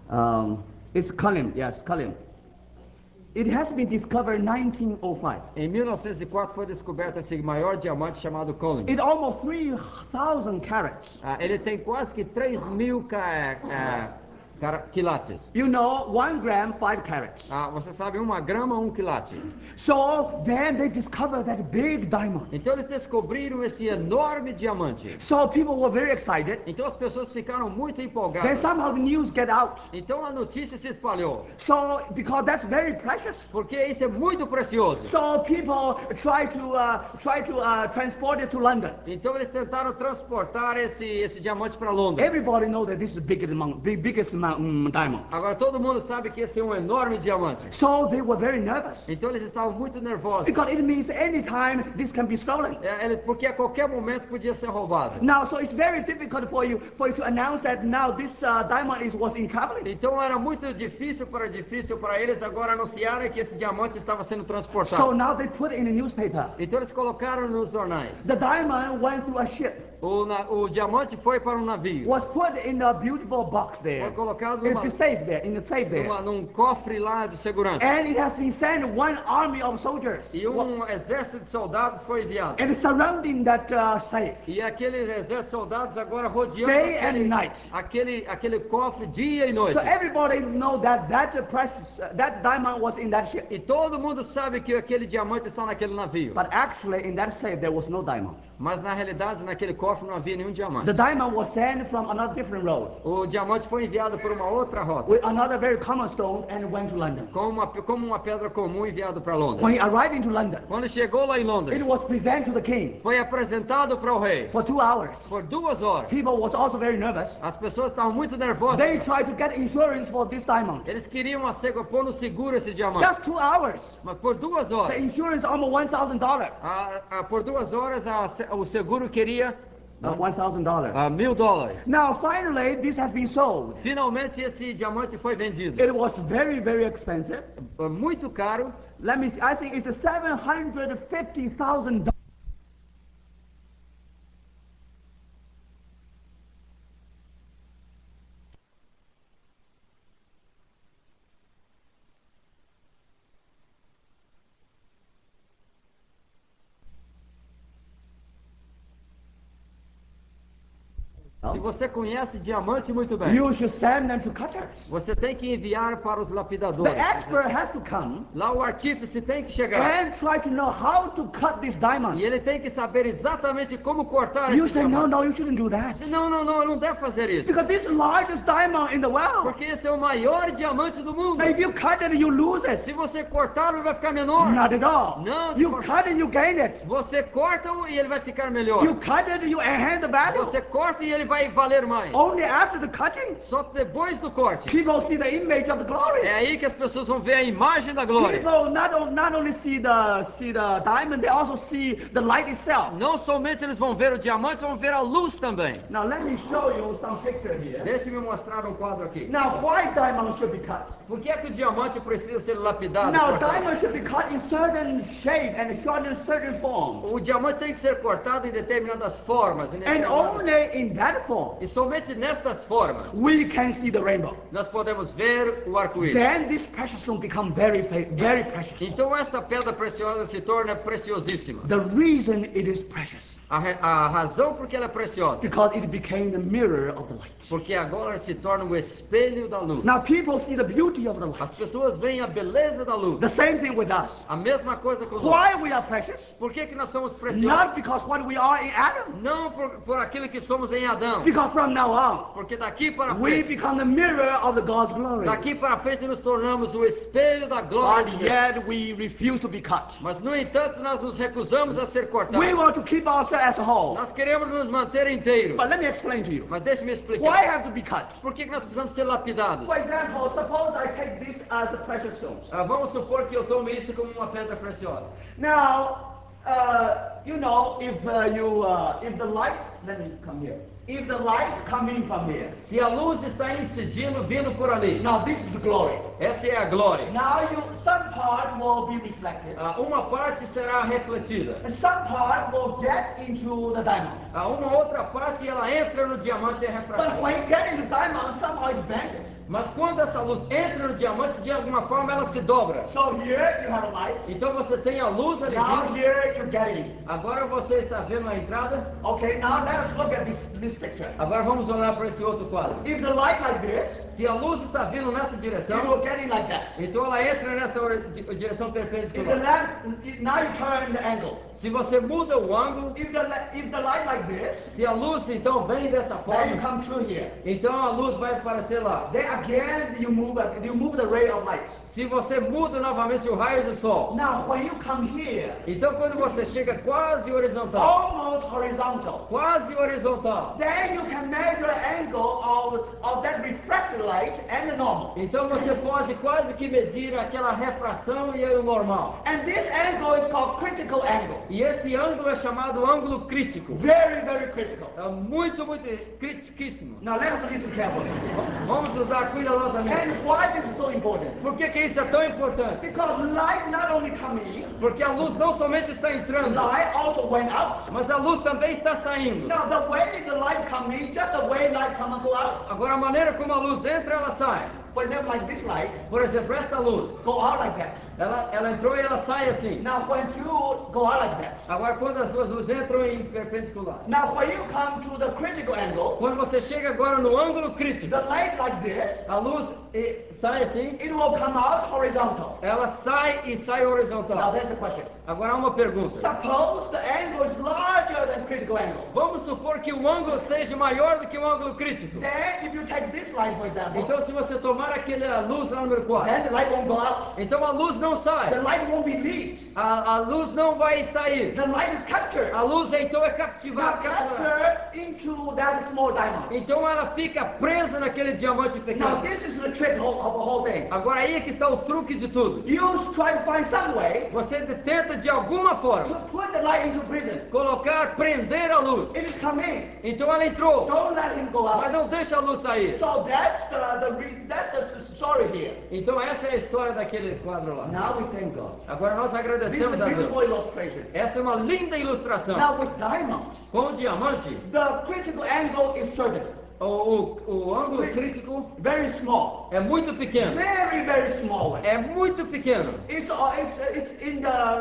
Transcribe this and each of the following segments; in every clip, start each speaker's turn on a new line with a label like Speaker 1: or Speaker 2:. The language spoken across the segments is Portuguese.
Speaker 1: It's Kalim, yes, Kalim. It has been discovered in 1905.
Speaker 2: Em 1904 foi descoberto esse maior diamante chamado Colin.
Speaker 1: It's almost 3,000 carats.
Speaker 2: Ele tem quase que 3.000 quilates.
Speaker 1: You know, 1 gram, 5 carats.
Speaker 2: Você sabe, 1 grama, 1 quilate.
Speaker 1: So then they discovered that big diamond.
Speaker 2: Então eles descobriram esse enorme diamante.
Speaker 1: So people were very excited.
Speaker 2: Então as pessoas ficaram muito
Speaker 1: Then
Speaker 2: empolgadas.
Speaker 1: somehow the news get out.
Speaker 2: Então a notícia se espalhou.
Speaker 1: So because that's very precious.
Speaker 2: Porque isso é muito precioso.
Speaker 1: So people try to transport it to London.
Speaker 2: Então eles tentaram transportar esse diamante para Londres.
Speaker 1: Everybody knows that this is the biggest diamond.
Speaker 2: Agora todo mundo sabe que esse é um enorme diamante.
Speaker 1: So they were very nervous.
Speaker 2: Então eles estavam muito nervosos.
Speaker 1: Because it means anytime this can be stolen.
Speaker 2: Porque a qualquer momento podia ser roubado.
Speaker 1: Now, so it's very difficult for you to announce that now this diamond was in traveling.
Speaker 2: Então era muito difícil para eles agora anunciarem que esse diamante estava sendo transportado.
Speaker 1: So now they put it in the newspaper.
Speaker 2: Então eles colocaram nos jornais.
Speaker 1: The diamond went through a ship.
Speaker 2: O diamante foi para um navio.
Speaker 1: Was put in a beautiful box there.
Speaker 2: Foi colocado
Speaker 1: in the safe there.
Speaker 2: Num cofre lá de segurança.
Speaker 1: And it has been sent 1 army of soldiers.
Speaker 2: E exército de soldados foi enviado.
Speaker 1: And surrounding that safe.
Speaker 2: E aqueles exércitos de soldados agora rodeando
Speaker 1: day and night.
Speaker 2: Aquele cofre dia e noite.
Speaker 1: So everybody know that diamond was in that ship.
Speaker 2: E todo mundo sabe que aquele diamante está naquele navio.
Speaker 1: But actually in that safe there was no diamond.
Speaker 2: Mas na realidade naquele cofre não havia nenhum diamante.
Speaker 1: The diamond was sent from another different road.
Speaker 2: O diamante foi enviado por uma outra rota.
Speaker 1: With another very common stone and went to London.
Speaker 2: Como uma pedra comum enviado para Londres.
Speaker 1: When he arrived into London,
Speaker 2: quando chegou lá em Londres,
Speaker 1: it was presented to the king.
Speaker 2: Foi apresentado para o rei.
Speaker 1: For 2 hours.
Speaker 2: Por 2 horas.
Speaker 1: People was also very nervous.
Speaker 2: As pessoas estavam muito nervosas.
Speaker 1: They tried to get insurance for this diamond.
Speaker 2: Eles queriam pôr no seguro esse diamante.
Speaker 1: Just 2 hours.
Speaker 2: Mas por 2 horas.
Speaker 1: The insurance almost $1,000.
Speaker 2: Por 2 horas o seguro queria
Speaker 1: $1,000.
Speaker 2: $1.000.
Speaker 1: Now finally this has been sold.
Speaker 2: Finalmente esse diamante foi vendido.
Speaker 1: It was very, very expensive.
Speaker 2: Muito caro.
Speaker 1: Let me see. I think it's $750,000.
Speaker 2: Se você conhece diamante muito bem,
Speaker 1: you should send them to cutters.
Speaker 2: Você tem que enviar para os lapidadores.
Speaker 1: The expert has to come.
Speaker 2: Lá o artífice tem que chegar.
Speaker 1: And try to know how to cut this diamond.
Speaker 2: E ele tem que saber exatamente como cortar
Speaker 1: esse
Speaker 2: diamante.
Speaker 1: No, you shouldn't do that.
Speaker 2: Não, não deve fazer isso.
Speaker 1: Because this is the largest diamond in the world.
Speaker 2: Porque esse é o maior diamante do mundo.
Speaker 1: If you cut it, you lose it.
Speaker 2: Se você cortar, ele vai ficar menor.
Speaker 1: Not at all.
Speaker 2: Não.
Speaker 1: You cut it, you gain it.
Speaker 2: Você corta e ele vai ficar melhor.
Speaker 1: You cut it, you enhance the value.
Speaker 2: Você corta e ele vai valer mais.
Speaker 1: Only after the cutting.
Speaker 2: Só depois do corte.
Speaker 1: People see the image of the glory.
Speaker 2: É aí que as pessoas vão ver a imagem da glória.
Speaker 1: People not only see the diamond, they also see the light itself.
Speaker 2: Não somente eles vão ver o diamante, vão ver a luz também.
Speaker 1: Now let me show you some picture here.
Speaker 2: Deixe-me mostrar quadro aqui.
Speaker 1: Now why diamond should be cut?
Speaker 2: Por que é que o diamante precisa ser lapidado?
Speaker 1: Now diamond should be cut in certain shape and shot in certain form.
Speaker 2: O diamante tem que ser cortado em determinadas formas.
Speaker 1: And only in that form.
Speaker 2: E somente nestas formas.
Speaker 1: We can see the rainbow.
Speaker 2: Nós podemos ver o arco-íris.
Speaker 1: Then this precious stone become very precious.
Speaker 2: Então esta pedra preciosa se torna preciosíssima.
Speaker 1: The reason it is precious.
Speaker 2: A razão por que ela é preciosa.
Speaker 1: Because it became the mirror of the light.
Speaker 2: Porque agora se torna o espelho da luz.
Speaker 1: Now people see the beauty of the light.
Speaker 2: As pessoas veem a beleza da luz.
Speaker 1: The same thing with us.
Speaker 2: A mesma coisa com nós.
Speaker 1: Why we are precious?
Speaker 2: Por que nós somos preciosos?
Speaker 1: Not because what we are in Adam.
Speaker 2: Não por aquilo que somos em Adão.
Speaker 1: Because from now on,
Speaker 2: porque daqui para
Speaker 1: we
Speaker 2: frente,
Speaker 1: become the mirror of the God's glory.
Speaker 2: Daqui para frente nos tornamos o espelho da glória de
Speaker 1: Deus. Yet we refuse to be cut.
Speaker 2: Mas no entanto nós nos recusamos a ser cortados.
Speaker 1: We want to keep ourselves as a whole.
Speaker 2: Nós queremos nos manter inteiros.
Speaker 1: But let me explain to you.
Speaker 2: Mas deixe-me explicar.
Speaker 1: Why have to be cut?
Speaker 2: Por que nós precisamos ser lapidados?
Speaker 1: For example, suppose I take this as a precious stone.
Speaker 2: Vamos supor que eu tome isso como uma pedra preciosa.
Speaker 1: Now, you know, if the light, let me come here. If the light coming from here.
Speaker 2: Se a luz está incidindo vindo por ali.
Speaker 1: Now this is the glory.
Speaker 2: Essa é a glória.
Speaker 1: Now some part will be reflected.
Speaker 2: Uma parte será refletida.
Speaker 1: And some part will get into the diamond.
Speaker 2: Uma outra parte ela entra no diamante e é refratada.
Speaker 1: But when you get into diamond, somehow it bends it.
Speaker 2: Mas quando essa luz entra no diamante, de alguma forma ela se dobra.
Speaker 1: So here you have a light.
Speaker 2: Então você tem a luz ali
Speaker 1: Now
Speaker 2: dentro.
Speaker 1: here you get in.
Speaker 2: Agora você está vendo a entrada.
Speaker 1: Okay, now let us look at this picture.
Speaker 2: Agora vamos olhar para esse outro quadro.
Speaker 1: If the light like this,
Speaker 2: Se a luz está vindo nessa
Speaker 1: you
Speaker 2: direção,
Speaker 1: will get in like that.
Speaker 2: então ela entra nessa direção
Speaker 1: If the
Speaker 2: perpendicular.
Speaker 1: light, now you turn the angle.
Speaker 2: Se você muda o ângulo,
Speaker 1: If the light like this,
Speaker 2: se a luz então vem dessa
Speaker 1: then you
Speaker 2: forma,
Speaker 1: come through here.
Speaker 2: então a luz vai aparecer lá.
Speaker 1: Then again you move the ray of light.
Speaker 2: Se você muda novamente o raio do sol,
Speaker 1: Now when you come here,
Speaker 2: então quando você chega quase horizontal,
Speaker 1: almost horizontal,
Speaker 2: quase horizontal,
Speaker 1: then you can measure the angle of that refracted light and the normal.
Speaker 2: então você pode quase que medir aquela refração e o normal.
Speaker 1: And this angle is called critical angle.
Speaker 2: E esse ângulo é chamado ângulo crítico.
Speaker 1: Very, very critical.
Speaker 2: É muito critiquíssimo.
Speaker 1: Now let us listen carefully.
Speaker 2: Vamos usar cuidadosamente.
Speaker 1: And why this is so important?
Speaker 2: Por que isso é tão importante?
Speaker 1: Because light not only come in,
Speaker 2: Porque a luz não somente está entrando,
Speaker 1: light also went out.
Speaker 2: mas a luz também está saindo.
Speaker 1: Now the way the light come in, just the way light come and go out.
Speaker 2: Agora a maneira como a luz entra, ela sai.
Speaker 1: For example, like this light,
Speaker 2: Por exemplo, esta luz,
Speaker 1: go out like that.
Speaker 2: ela entrou e ela sai assim.
Speaker 1: Now when you go out like that.
Speaker 2: Agora quando as duas luzes entram em perpendicular.
Speaker 1: Now when you come to the critical angle,
Speaker 2: Quando você chega agora no ângulo crítico,
Speaker 1: the light like this,
Speaker 2: a luz sai assim,
Speaker 1: it will come out horizontal.
Speaker 2: ela sai e sai
Speaker 1: Now
Speaker 2: horizontal.
Speaker 1: there's a question.
Speaker 2: Agora há uma pergunta.
Speaker 1: Suppose the angle is larger than critical angle.
Speaker 2: Vamos supor que o ângulo seja maior do que o ângulo crítico.
Speaker 1: Then if you take this light, for example,
Speaker 2: Então se você tomar aquela luz lá número 4,
Speaker 1: then the light won't go out.
Speaker 2: então a luz não
Speaker 1: The
Speaker 2: sai.
Speaker 1: light won't be lit.
Speaker 2: A luz não vai sair.
Speaker 1: The light is captured.
Speaker 2: A luz então é
Speaker 1: Now
Speaker 2: capturada.
Speaker 1: captured into that small diamond.
Speaker 2: Então ela fica presa naquele diamante
Speaker 1: Now
Speaker 2: pequeno.
Speaker 1: this is the trick of the whole thing.
Speaker 2: Agora aí é que está o truque de tudo.
Speaker 1: You try to find some way
Speaker 2: Você tenta de alguma forma
Speaker 1: to put the light into prison.
Speaker 2: colocar, prender a luz.
Speaker 1: It is coming.
Speaker 2: Então ela entrou,
Speaker 1: Don't let him go
Speaker 2: mas
Speaker 1: out.
Speaker 2: não deixa a luz sair.
Speaker 1: So that's the story here.
Speaker 2: Então essa é a história daquele quadro lá.
Speaker 1: Now we thank God.
Speaker 2: Agora nós
Speaker 1: This is
Speaker 2: agradecemos
Speaker 1: a
Speaker 2: a Deus.
Speaker 1: beautiful illustration.
Speaker 2: Essa é uma linda ilustração.
Speaker 1: Now with diamonds,
Speaker 2: Com o diamante,
Speaker 1: the critical angle is certain.
Speaker 2: o ângulo crítico
Speaker 1: Very small.
Speaker 2: é muito pequeno.
Speaker 1: Very, very small one.
Speaker 2: É muito pequeno.
Speaker 1: It's in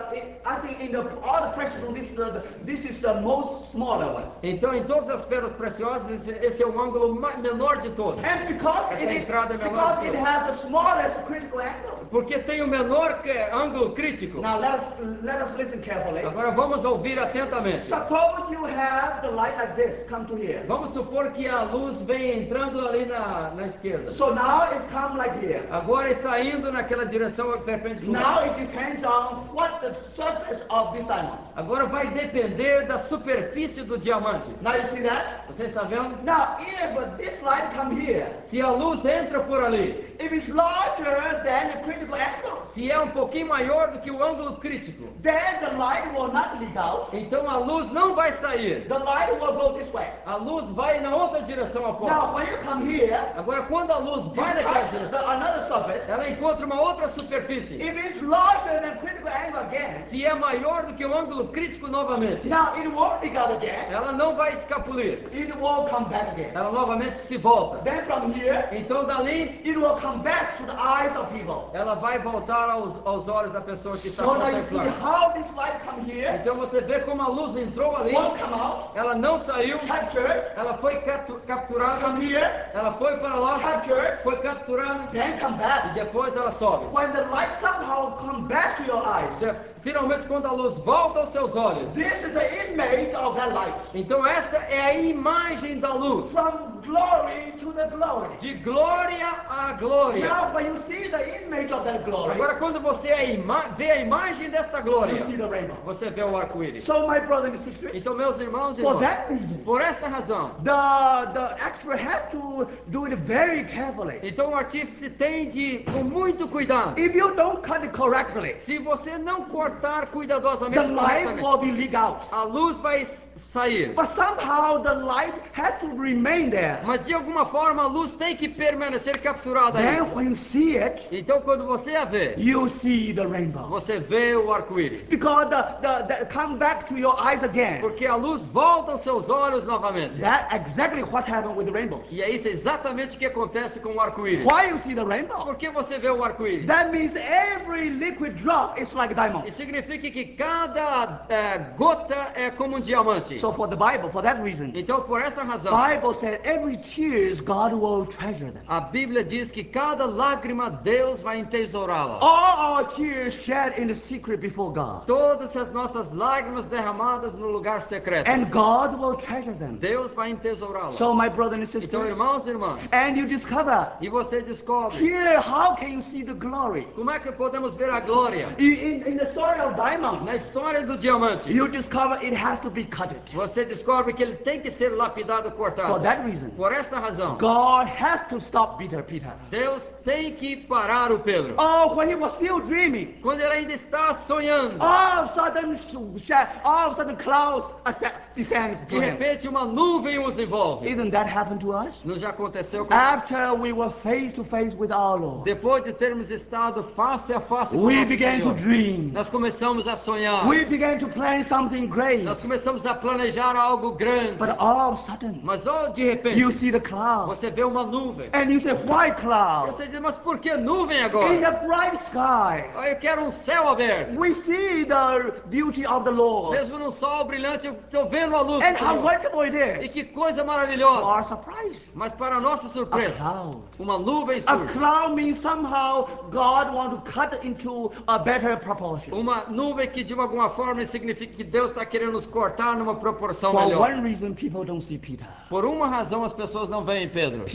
Speaker 1: I think in all the precious stones, this is the most smaller one.
Speaker 2: Então, em todas as pedras preciosas, esse é o ângulo menor de todos.
Speaker 1: And because
Speaker 2: Essa entrada é menor
Speaker 1: because
Speaker 2: de
Speaker 1: it
Speaker 2: todos.
Speaker 1: has the smallest critical angle.
Speaker 2: Porque tem o menor ângulo crítico.
Speaker 1: Now let us listen carefully.
Speaker 2: Agora vamos ouvir atentamente.
Speaker 1: Suppose you have the light like this come to here.
Speaker 2: Vamos supor que a luz vem entrando ali na esquerda.
Speaker 1: So now it's come like here.
Speaker 2: Agora está indo naquela direção perpendicular.
Speaker 1: Now it depends on what the surface of this diamond.
Speaker 2: Agora vai depender da superfície do diamante.
Speaker 1: Now you see that?
Speaker 2: Você está vendo?
Speaker 1: Now if this light come here,
Speaker 2: Se a luz entra por ali,
Speaker 1: if it's larger than the critical angle,
Speaker 2: se é um pouquinho maior do que o ângulo crítico,
Speaker 1: then the light will not leak out.
Speaker 2: então a luz não vai sair.
Speaker 1: The light will go this way.
Speaker 2: A luz vai na outra direção após.
Speaker 1: Now when you come here,
Speaker 2: Agora quando a luz
Speaker 1: you
Speaker 2: vai naquela
Speaker 1: touch
Speaker 2: direção,
Speaker 1: another surface.
Speaker 2: ela encontra uma outra superfície.
Speaker 1: If it's larger than critical angle again,
Speaker 2: Se é maior do que o ângulo crítico novamente,
Speaker 1: now it won't leak out again.
Speaker 2: ela não vai escapulir.
Speaker 1: It will come back again.
Speaker 2: Ela novamente se volta.
Speaker 1: Then from here,
Speaker 2: Então dali,
Speaker 1: it will come back to the eyes of people.
Speaker 2: ela vai voltar aos olhos da pessoa que está
Speaker 1: So now you see
Speaker 2: contemplando.
Speaker 1: how this light come here,
Speaker 2: Então você vê como a luz entrou ali,
Speaker 1: won't come out,
Speaker 2: ela não saiu,
Speaker 1: captured,
Speaker 2: ela foi capturada,
Speaker 1: come here,
Speaker 2: ela foi para lá,
Speaker 1: captured,
Speaker 2: foi capturada
Speaker 1: then come
Speaker 2: e
Speaker 1: back.
Speaker 2: depois ela sobe.
Speaker 1: When the light somehow come back to your eyes,
Speaker 2: Finalmente quando a luz volta aos seus olhos,
Speaker 1: this is the image of that light.
Speaker 2: então esta é a imagem da luz,
Speaker 1: From glory to the glory.
Speaker 2: de glória a glória.
Speaker 1: Now when you see the image of that glory,
Speaker 2: Agora quando você vê a imagem desta glória,
Speaker 1: you see the rainbow.
Speaker 2: você vê o arco-íris.
Speaker 1: So my brothers and sisters,
Speaker 2: Então meus irmãos e
Speaker 1: for
Speaker 2: irmãs,
Speaker 1: that reason,
Speaker 2: por essa razão,
Speaker 1: the expert has to do it very carefully.
Speaker 2: então o artífice tem de, com muito cuidado,
Speaker 1: If you don't cut it correctly,
Speaker 2: se você não cortar
Speaker 1: the
Speaker 2: cuidadosamente,
Speaker 1: light
Speaker 2: corretamente,
Speaker 1: will be leaked out.
Speaker 2: a luz vai sair.
Speaker 1: But somehow the light has to remain there.
Speaker 2: Mas de alguma forma a luz tem que permanecer capturada aí.
Speaker 1: Then when you see it,
Speaker 2: Então quando você a vê,
Speaker 1: you see the rainbow.
Speaker 2: você vê o arco-íris.
Speaker 1: Because the come back to your eyes again.
Speaker 2: Porque a luz volta aos seus olhos novamente.
Speaker 1: That's exactly what happened with the rainbows.
Speaker 2: E é isso exatamente o que acontece com o arco-íris.
Speaker 1: Why you see the rainbow?
Speaker 2: Por que você vê o arco-íris?
Speaker 1: That means every liquid drop is like a diamond.
Speaker 2: Isso significa que cada gota é como um diamante.
Speaker 1: So for the Bible, for that reason,
Speaker 2: Então por essa razão,
Speaker 1: Bible said every tears God will treasure them.
Speaker 2: a Bíblia diz que cada lágrima Deus vai entesourá-la.
Speaker 1: All our tears shed in the secret before God.
Speaker 2: Todas as nossas lágrimas derramadas no lugar secreto.
Speaker 1: And God will treasure them.
Speaker 2: Deus vai entesourá-la.
Speaker 1: So my brother and
Speaker 2: Então,
Speaker 1: sisters,
Speaker 2: irmãos e irmãs,
Speaker 1: and you discover
Speaker 2: e você descobre,
Speaker 1: here how can you see the glory?
Speaker 2: como é que podemos ver a glória?
Speaker 1: In the story of diamond,
Speaker 2: Na história do diamante,
Speaker 1: you discover it has to be cut.
Speaker 2: você descobre que ele tem que ser lapidado,
Speaker 1: For
Speaker 2: cortado.
Speaker 1: that reason,
Speaker 2: Por essa razão,
Speaker 1: God has to stop Peter.
Speaker 2: Deus tem que parar o Pedro.
Speaker 1: Oh, when he was still dreaming,
Speaker 2: Quando ele ainda está sonhando,
Speaker 1: all of a sudden clouds descend
Speaker 2: de
Speaker 1: to him.
Speaker 2: repente uma nuvem os envolve.
Speaker 1: Isn't that happen to us?
Speaker 2: Não já aconteceu com
Speaker 1: After we were face to face with our Lord,
Speaker 2: Depois de termos estado face a face com
Speaker 1: we
Speaker 2: nosso
Speaker 1: began to
Speaker 2: Senhor,
Speaker 1: dream.
Speaker 2: nós começamos a sonhar.
Speaker 1: We began to plan something great.
Speaker 2: Nós começamos a planejar algo grande.
Speaker 1: But all of a sudden,
Speaker 2: Mas de repente,
Speaker 1: you see the cloud.
Speaker 2: você vê uma nuvem.
Speaker 1: And you say, why cloud?
Speaker 2: Você diz, mas por que nuvem
Speaker 1: In
Speaker 2: agora?
Speaker 1: the bright sky,
Speaker 2: Eu quero um céu aberto.
Speaker 1: we see the beauty of the Lord.
Speaker 2: Mesmo num sol brilhante, eu estou vendo a luz
Speaker 1: And
Speaker 2: do
Speaker 1: how
Speaker 2: Senhor.
Speaker 1: wonderful it
Speaker 2: E
Speaker 1: is.
Speaker 2: que coisa
Speaker 1: To
Speaker 2: maravilhosa.
Speaker 1: our surprise,
Speaker 2: Mas para nossa
Speaker 1: a
Speaker 2: surpresa,
Speaker 1: cloud.
Speaker 2: uma nuvem
Speaker 1: A
Speaker 2: surge.
Speaker 1: cloud means somehow God wants to cut into a better proportion.
Speaker 2: Uma nuvem que de alguma forma significa que Deus está querendo nos cortar numa proporção
Speaker 1: For
Speaker 2: melhor.
Speaker 1: one reason, people don't see Peter.
Speaker 2: Por uma razão as pessoas não veem Pedro.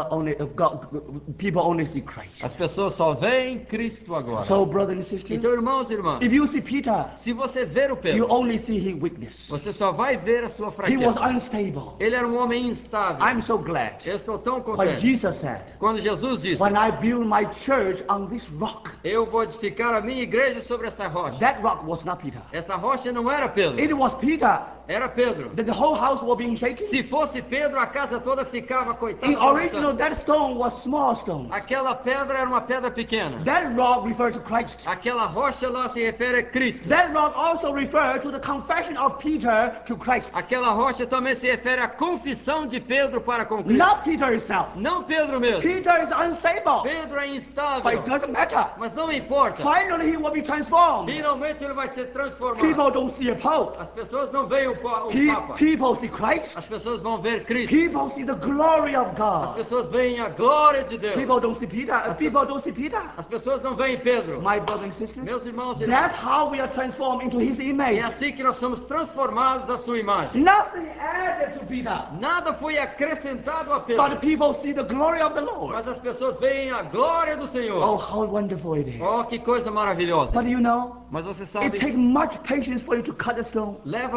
Speaker 1: People only see Christ.
Speaker 2: As pessoas só veem Cristo agora.
Speaker 1: So, brothers and sisters,
Speaker 2: Então, irmãos e irmãs,
Speaker 1: if you see Peter,
Speaker 2: se você ver o
Speaker 1: you
Speaker 2: Pedro,
Speaker 1: only see his weakness.
Speaker 2: você só vai ver a sua
Speaker 1: He was
Speaker 2: fraqueza.
Speaker 1: unstable.
Speaker 2: Ele era um homem instável.
Speaker 1: I'm so glad.
Speaker 2: Eu estou tão
Speaker 1: When
Speaker 2: contente.
Speaker 1: Jesus said,
Speaker 2: Quando Jesus disse,
Speaker 1: when I build my church on this rock,
Speaker 2: eu vou edificar a minha igreja sobre essa rocha.
Speaker 1: that rock was not Peter.
Speaker 2: Essa rocha não era Pedro,
Speaker 1: It was Peter.
Speaker 2: era Pedro.
Speaker 1: That the whole house was being shaken.
Speaker 2: Se fosse Pedro, a casa toda ficava coitada.
Speaker 1: In original,
Speaker 2: balançando.
Speaker 1: that stone was small stone.
Speaker 2: Aquela pedra era uma pedra pequena.
Speaker 1: That rock referred to Christ.
Speaker 2: Aquela rocha lá se refere a Cristo.
Speaker 1: That rock also referred to the confession of Peter to Christ.
Speaker 2: Aquela rocha também se refere à confissão de Pedro para com Cristo.
Speaker 1: Not Peter himself.
Speaker 2: Não Pedro mesmo.
Speaker 1: Peter is unstable.
Speaker 2: Pedro é
Speaker 1: But
Speaker 2: instável.
Speaker 1: it doesn't matter.
Speaker 2: Mas não importa.
Speaker 1: Finally, he will be transformed.
Speaker 2: Finalmente ele vai ser transformado.
Speaker 1: People don't see a pope.
Speaker 2: As pessoas não veem o Papa.
Speaker 1: People see Christ.
Speaker 2: As pessoas vão ver Cristo.
Speaker 1: People see the glory of
Speaker 2: As
Speaker 1: God.
Speaker 2: pessoas veem a glória de Deus.
Speaker 1: People don't see Peter. People don't see Peter.
Speaker 2: As pessoas não veem Pedro.
Speaker 1: My brothers and sisters,
Speaker 2: Meus irmãos e irmãs,
Speaker 1: that's how we are transformed into his image.
Speaker 2: é assim que nós somos transformados à sua imagem.
Speaker 1: Nothing added to Peter.
Speaker 2: Nada foi acrescentado a
Speaker 1: But
Speaker 2: Pedro.
Speaker 1: people see the glory of the Lord.
Speaker 2: Mas as pessoas veem a glória do
Speaker 1: Oh,
Speaker 2: Senhor.
Speaker 1: how wonderful it is.
Speaker 2: Oh, que coisa maravilhosa.
Speaker 1: But you know,
Speaker 2: Mas você
Speaker 1: it
Speaker 2: sabe,
Speaker 1: takes much patience for you to cut a stone.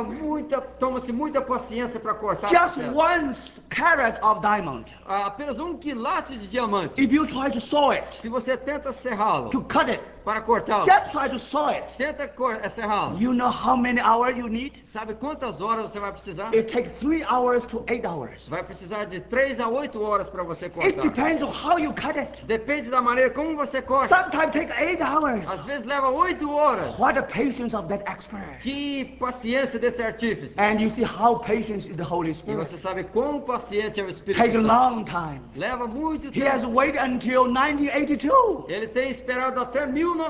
Speaker 2: toma-se muita paciência para cortar a
Speaker 1: Just
Speaker 2: pedra.
Speaker 1: one carat of diamond.
Speaker 2: Apenas um quilate de diamante.
Speaker 1: If you try to saw it,
Speaker 2: Se você tenta serrá-lo
Speaker 1: to cut it,
Speaker 2: para cortá-lo,
Speaker 1: just try to saw it.
Speaker 2: tenta serrá-lo.
Speaker 1: You know how many hours you need?
Speaker 2: Sabe quantas horas você vai precisar?
Speaker 1: It takes 3 hours to 8 hours.
Speaker 2: Vai precisar de 3 a 8 horas para você
Speaker 1: It
Speaker 2: cortar.
Speaker 1: depends on how you cut it.
Speaker 2: Depende da maneira como você corta.
Speaker 1: Sometimes take 8 hours.
Speaker 2: Às vezes leva 8 horas.
Speaker 1: What the patience of that expert.
Speaker 2: Que paciência desse artífice.
Speaker 1: And you see how patient is the Holy
Speaker 2: E
Speaker 1: Spirit.
Speaker 2: você sabe quão paciente é o Espírito
Speaker 1: Take a
Speaker 2: Santo.
Speaker 1: long time.
Speaker 2: Leva muito
Speaker 1: He has
Speaker 2: tempo.
Speaker 1: waited until 1982.
Speaker 2: Ele tem esperado até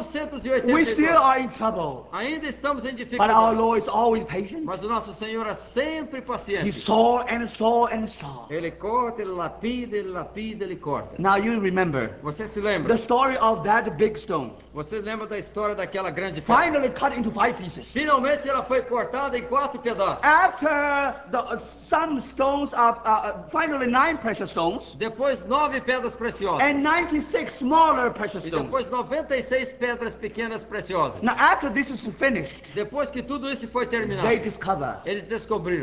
Speaker 1: We still
Speaker 2: 1982.
Speaker 1: are in trouble.
Speaker 2: Ainda estamos em
Speaker 1: But our
Speaker 2: dificuldade.
Speaker 1: Lord is always patient.
Speaker 2: Mas o nosso Senhor é sempre
Speaker 1: He
Speaker 2: paciente.
Speaker 1: saw and saw and saw.
Speaker 2: Ele corta, ele lapida, ele corta.
Speaker 1: Now you remember
Speaker 2: Você se
Speaker 1: the
Speaker 2: lembra?
Speaker 1: story of that big stone.
Speaker 2: Você lembra da história daquela grande pedra?
Speaker 1: Finally cut into 5 pieces.
Speaker 2: Finalmente ela foi cortada em 4 pedaços.
Speaker 1: After some stones are finally 9 precious stones
Speaker 2: Depois 9 pedras preciosas.
Speaker 1: and 96 smaller precious
Speaker 2: E
Speaker 1: stones.
Speaker 2: depois 96 pedras pequenas preciosas.
Speaker 1: Now, after this is finished,
Speaker 2: Depois que tudo isso foi terminado,
Speaker 1: they discover
Speaker 2: eles descobriram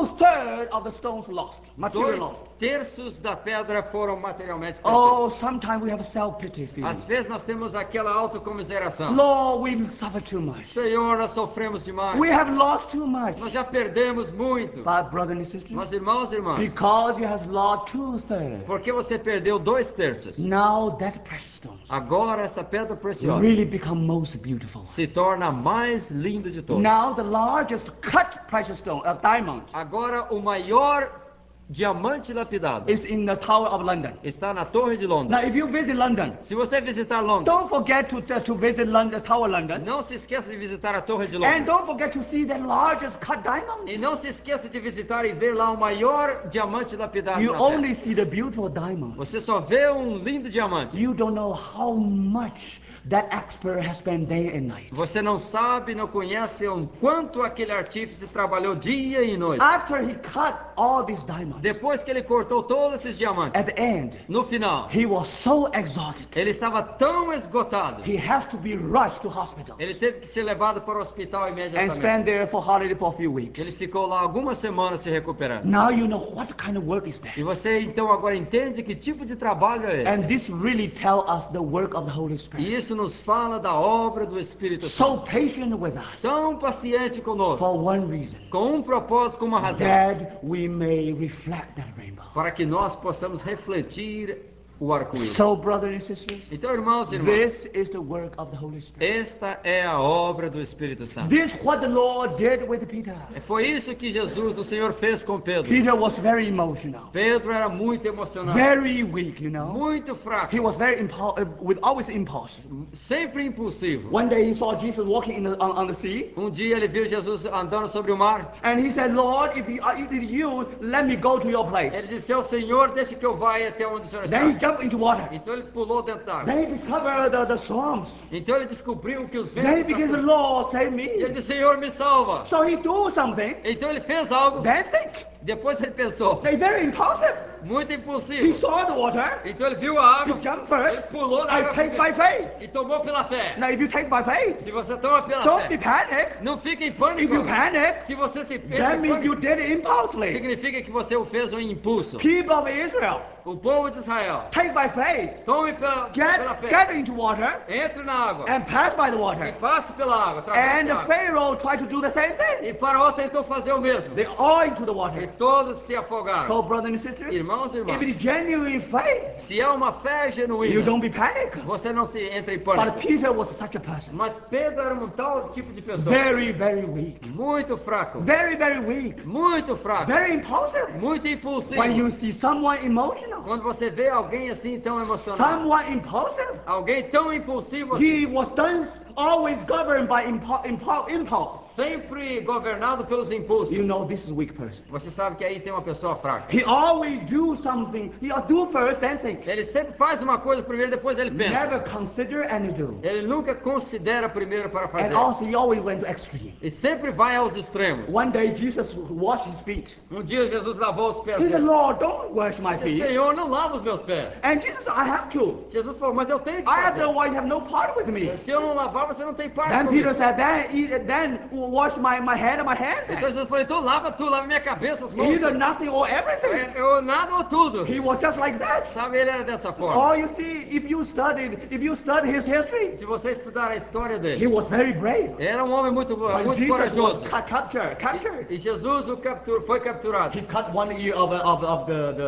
Speaker 1: 2/3 of the stones lost, material lost.
Speaker 2: 2/3 da pedra foram materialmente perdidos.
Speaker 1: Oh, sometimes we have a self-pity feeling.
Speaker 2: Às vezes nós temos aquela autocomiseração.
Speaker 1: Lord, we suffer too much.
Speaker 2: Senhor, nós sofremos demais.
Speaker 1: We have lost too much.
Speaker 2: Nós já perdemos muito.
Speaker 1: But, brothers and sisters,
Speaker 2: Mas irmãos e irmãs,
Speaker 1: because you have lost 2/3,
Speaker 2: porque você perdeu 2/3,
Speaker 1: now that precious stones
Speaker 2: agora essa pedra preciosa
Speaker 1: really become most beautiful.
Speaker 2: se torna a mais linda de todas.
Speaker 1: Now the largest cut precious stone, a diamond,
Speaker 2: Agora o maior diamante lapidado
Speaker 1: is in the Tower of London.
Speaker 2: está na Torre de Londres.
Speaker 1: Now, if you visit London,
Speaker 2: Se você visitar Londres,
Speaker 1: don't forget to visit London, Tower London,
Speaker 2: não se esqueça de visitar a Torre de
Speaker 1: and
Speaker 2: Londres.
Speaker 1: don't forget to see the largest cut diamond.
Speaker 2: E não se esqueça de visitar e ver lá o maior diamante lapidado
Speaker 1: You
Speaker 2: na Terra.
Speaker 1: only see the beautiful diamond.
Speaker 2: Você só vê um lindo diamante.
Speaker 1: You don't know how much that expert has spent day and night.
Speaker 2: Você não sabe, não conhece o quanto aquele artífice trabalhou dia e noite.
Speaker 1: After he cut all these diamonds,
Speaker 2: Depois que ele cortou todos esses diamantes,
Speaker 1: at the end,
Speaker 2: no final,
Speaker 1: he was so exhausted.
Speaker 2: ele estava tão esgotado.
Speaker 1: He has to be rushed to hospital
Speaker 2: Ele teve que ser levado para o hospital
Speaker 1: and
Speaker 2: imediatamente.
Speaker 1: spend there for holiday for a few weeks.
Speaker 2: Ele ficou lá algumas semanas se recuperando.
Speaker 1: Now you know what kind of work is that.
Speaker 2: E você então agora entende que tipo de trabalho é
Speaker 1: And
Speaker 2: esse.
Speaker 1: this really tells us the work of the Holy
Speaker 2: E
Speaker 1: Spirit.
Speaker 2: isso nos fala da obra do Espírito
Speaker 1: So
Speaker 2: Santo.
Speaker 1: patient with us
Speaker 2: Tão paciente conosco,
Speaker 1: for one reason,
Speaker 2: com um propósito, com uma razão,
Speaker 1: that we may reflect that rainbow.
Speaker 2: para que nós possamos refletir o arco-íris.
Speaker 1: So, brothers and sisters,
Speaker 2: Então, irmãos e irmãs,
Speaker 1: this is the work of the Holy Spirit.
Speaker 2: esta é a obra do Espírito Santo.
Speaker 1: This what the Lord did with Peter.
Speaker 2: Foi isso que Jesus, o Senhor, fez com Pedro.
Speaker 1: Peter was very emotional,
Speaker 2: Pedro era muito emocionado,
Speaker 1: very weak, you know.
Speaker 2: muito fraco,
Speaker 1: He was very with always impulse.
Speaker 2: sempre impulsivo.
Speaker 1: One day he saw Jesus walking on the sea,
Speaker 2: Um dia ele viu Jesus andando sobre o mar.
Speaker 1: and he said, "Lord, if you let me go to your place."
Speaker 2: Ele disse ao Senhor, deixa que eu vá até onde o Senhor
Speaker 1: Then he
Speaker 2: está.
Speaker 1: jumped into water.
Speaker 2: Então ele pulou dentro da água.
Speaker 1: Then he discovered the storms.
Speaker 2: Então ele descobriu que os
Speaker 1: Then he
Speaker 2: ventos...
Speaker 1: began to, Lord, save
Speaker 2: E
Speaker 1: me.
Speaker 2: ele disse, Senhor, me salva.
Speaker 1: So he do something.
Speaker 2: Então ele fez algo.
Speaker 1: Then think.
Speaker 2: Depois ele pensou,
Speaker 1: They very impulsive.
Speaker 2: muito
Speaker 1: He
Speaker 2: impulsivo.
Speaker 1: saw the water.
Speaker 2: Então ele viu a
Speaker 1: He
Speaker 2: água,
Speaker 1: jumped
Speaker 2: ele
Speaker 1: first.
Speaker 2: pulou na
Speaker 1: I
Speaker 2: água
Speaker 1: take by faith.
Speaker 2: e tomou pela fé.
Speaker 1: Now, if you take by faith,
Speaker 2: Se você toma pela
Speaker 1: don't be
Speaker 2: fé,
Speaker 1: panic.
Speaker 2: não fique em
Speaker 1: If
Speaker 2: pânico.
Speaker 1: you panic,
Speaker 2: Se você se
Speaker 1: that
Speaker 2: perde,
Speaker 1: means you did it impulsively.
Speaker 2: significa que você o fez um impulso.
Speaker 1: People of Israel,
Speaker 2: O povo de Israel,
Speaker 1: take by faith.
Speaker 2: tome pela fé,
Speaker 1: Get into water
Speaker 2: entre na água
Speaker 1: and pass by the
Speaker 2: e
Speaker 1: water.
Speaker 2: passe pela água,
Speaker 1: And
Speaker 2: atravesse
Speaker 1: the
Speaker 2: a água.
Speaker 1: Pharaoh tried to do the same thing.
Speaker 2: E Faraó tentou fazer o mesmo.
Speaker 1: They all into the
Speaker 2: E
Speaker 1: water.
Speaker 2: todos se afogaram.
Speaker 1: So, brothers and sisters,
Speaker 2: Irmãos e
Speaker 1: if
Speaker 2: irmãs,
Speaker 1: it is genuine faith,
Speaker 2: se é uma fé
Speaker 1: you
Speaker 2: genuína,
Speaker 1: don't be panic.
Speaker 2: você não se entra em
Speaker 1: But
Speaker 2: pânico.
Speaker 1: Peter was such a person.
Speaker 2: Mas Pedro era um tal tipo de pessoa,
Speaker 1: Very, very weak.
Speaker 2: muito fraco,
Speaker 1: Very, very weak.
Speaker 2: muito fraco,
Speaker 1: Very impulsive.
Speaker 2: muito
Speaker 1: When
Speaker 2: impulsivo.
Speaker 1: you see someone emotional,
Speaker 2: Quando você vê alguém assim tão emocionado,
Speaker 1: someone impulsive,
Speaker 2: alguém tão impulsivo assim,
Speaker 1: he was done always governed by impulse.
Speaker 2: sempre governado pelos impulsos,
Speaker 1: You know this is a weak person.
Speaker 2: você sabe que aí tem uma pessoa fraca.
Speaker 1: He always do something. He do first, then think.
Speaker 2: Ele sempre faz uma coisa primeiro, depois ele pensa.
Speaker 1: Never consider and do.
Speaker 2: Ele nunca considera primeiro para
Speaker 1: And
Speaker 2: fazer.
Speaker 1: also he always went to extreme.
Speaker 2: E sempre vai aos extremos.
Speaker 1: One day Jesus washed his feet.
Speaker 2: Um dia Jesus lavou os pés
Speaker 1: He said,
Speaker 2: dele.
Speaker 1: Lord, don't wash my
Speaker 2: Ele disse,
Speaker 1: feet.
Speaker 2: Senhor, não lava os meus pés.
Speaker 1: And Jesus, I have to.
Speaker 2: Jesus falou, mas eu tenho que
Speaker 1: I
Speaker 2: fazer.
Speaker 1: otherwise have no part with me.
Speaker 2: Se eu não lavar, você não tem parte
Speaker 1: Then
Speaker 2: comigo.
Speaker 1: Peter said, then wash my head and my hand.
Speaker 2: Então Jesus falou, então lava tu, lava minha cabeça, as mãos.
Speaker 1: Either nothing or everything.
Speaker 2: Eu nada ou tudo.
Speaker 1: He was just like that.
Speaker 2: Sabe, ele era dessa forma.
Speaker 1: Oh, you see, if you study his history,
Speaker 2: Se você estudar a história
Speaker 1: he
Speaker 2: dele,
Speaker 1: was very brave.
Speaker 2: era um homem muito,
Speaker 1: When
Speaker 2: muito
Speaker 1: Jesus was
Speaker 2: corajoso.
Speaker 1: captured,
Speaker 2: E Jesus foi capturado.
Speaker 1: he cut one ear of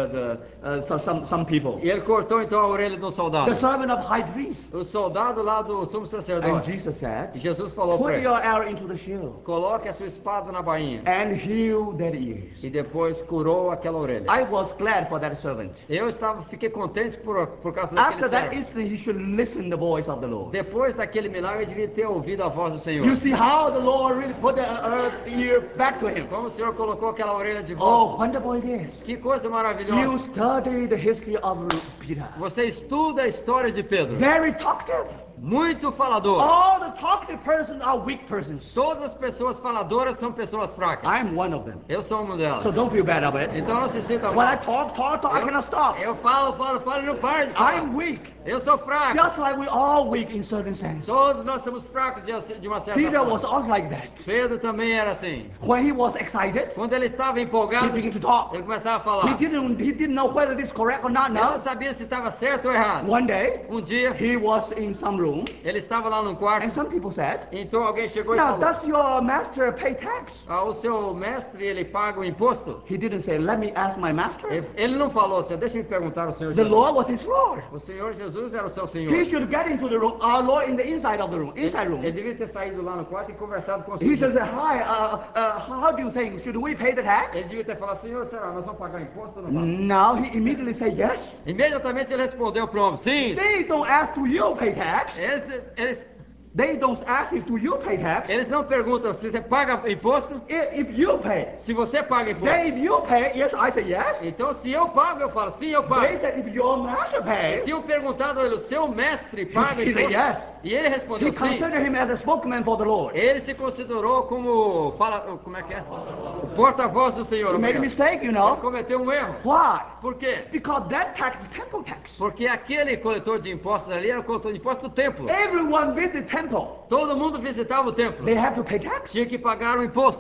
Speaker 1: some people.
Speaker 2: E ele cortou então a orelha de um soldado.
Speaker 1: The servant of high priest.
Speaker 2: O soldado lá do sumo
Speaker 1: And
Speaker 2: sacerdote.
Speaker 1: Jesus
Speaker 2: E
Speaker 1: said,
Speaker 2: Jesus falou para
Speaker 1: put
Speaker 2: ele,
Speaker 1: your arrow into the shield
Speaker 2: coloque a sua espada na bainha.
Speaker 1: and heal their ears.
Speaker 2: E depois curou aquela orelha.
Speaker 1: I was glad for that servant.
Speaker 2: Fiquei contente por causa daquele
Speaker 1: After that
Speaker 2: servo.
Speaker 1: instant, he should listen the voice of the Lord.
Speaker 2: Depois daquele milagre, ele devia ter ouvido a voz do Senhor.
Speaker 1: You see how the Lord really put the ear back to him.
Speaker 2: Como o Senhor colocou aquela orelha de volta.
Speaker 1: Oh, wonderful it is.
Speaker 2: Que coisa maravilhosa.
Speaker 1: You study the history of Peter.
Speaker 2: Você estuda a história de Pedro.
Speaker 1: Very talkative.
Speaker 2: muito falador.
Speaker 1: All the talkative persons are weak persons.
Speaker 2: Todas as pessoas faladoras são pessoas fracas.
Speaker 1: I'm one of them.
Speaker 2: Eu sou uma delas.
Speaker 1: So don't feel bad about it.
Speaker 2: Então não se sinta
Speaker 1: When I
Speaker 2: mal.
Speaker 1: talk, I cannot stop.
Speaker 2: Eu falo e não paro de falar.
Speaker 1: I'm weak.
Speaker 2: Eu sou fraco.
Speaker 1: Just like we all weak in certain sense.
Speaker 2: Todos nós somos fracos de uma certa
Speaker 1: Peter
Speaker 2: forma.
Speaker 1: was also like that.
Speaker 2: Pedro também era assim.
Speaker 1: When he was excited,
Speaker 2: Quando ele estava
Speaker 1: he
Speaker 2: empolgado,
Speaker 1: began to talk.
Speaker 2: ele começava a
Speaker 1: He
Speaker 2: falar.
Speaker 1: didn't know whether this is correct or not
Speaker 2: Ele não
Speaker 1: now.
Speaker 2: sabia se estava certo ou errado.
Speaker 1: One day,
Speaker 2: Um dia,
Speaker 1: he was in some room,
Speaker 2: ele estava lá num
Speaker 1: and
Speaker 2: quarto,
Speaker 1: some people said,
Speaker 2: então alguém chegou e
Speaker 1: now,
Speaker 2: falou:
Speaker 1: does your master pay tax?
Speaker 2: o seu mestre, ele paga o imposto?
Speaker 1: He didn't say, let me ask my master.
Speaker 2: Ele não falou assim, deixa eu me perguntar ao Senhor
Speaker 1: The
Speaker 2: Jesus.
Speaker 1: Lord was his Lord.
Speaker 2: O Senhor Jesus era o seu Senhor.
Speaker 1: He should get into the room, our Lord in the inside of the room, inside
Speaker 2: Ele
Speaker 1: room.
Speaker 2: devia ter saído lá no quarto e conversado com o
Speaker 1: He
Speaker 2: Senhor.
Speaker 1: says, hi, how do you think? Should we pay the tax?
Speaker 2: Ele devia ter falado: Senhor, será, nós vamos pagar imposto ou não vamos?
Speaker 1: Now he immediately said yes.
Speaker 2: Imediatamente ele respondeu para o homem: sim.
Speaker 1: They don't ask, do you pay tax?
Speaker 2: Eles
Speaker 1: They don't ask if do you pay tax.
Speaker 2: Eles não perguntam se você paga imposto.
Speaker 1: If you pay.
Speaker 2: Se você paga imposto.
Speaker 1: Then if you pay, yes, I say yes.
Speaker 2: Então se eu pago, eu falo sim, eu pago.
Speaker 1: They said if your master pays.
Speaker 2: Se eu perguntado a ele, o seu mestre paga
Speaker 1: He
Speaker 2: imposto?
Speaker 1: said yes.
Speaker 2: E ele respondeu
Speaker 1: He
Speaker 2: sim.
Speaker 1: considered him as a spokesman for the Lord.
Speaker 2: Ele se considerou como como é que é? O porta-voz do Senhor.
Speaker 1: He made a mistake, you
Speaker 2: Ele
Speaker 1: know.
Speaker 2: cometeu um erro.
Speaker 1: Why?
Speaker 2: Por quê?
Speaker 1: Because that tax is temple tax.
Speaker 2: Porque aquele coletor de impostos ali era o coletor de impostos do templo.
Speaker 1: Everyone visits temple.
Speaker 2: Todo mundo visitava o templo.
Speaker 1: They have to pay tax.
Speaker 2: Tinha que pagar o imposto.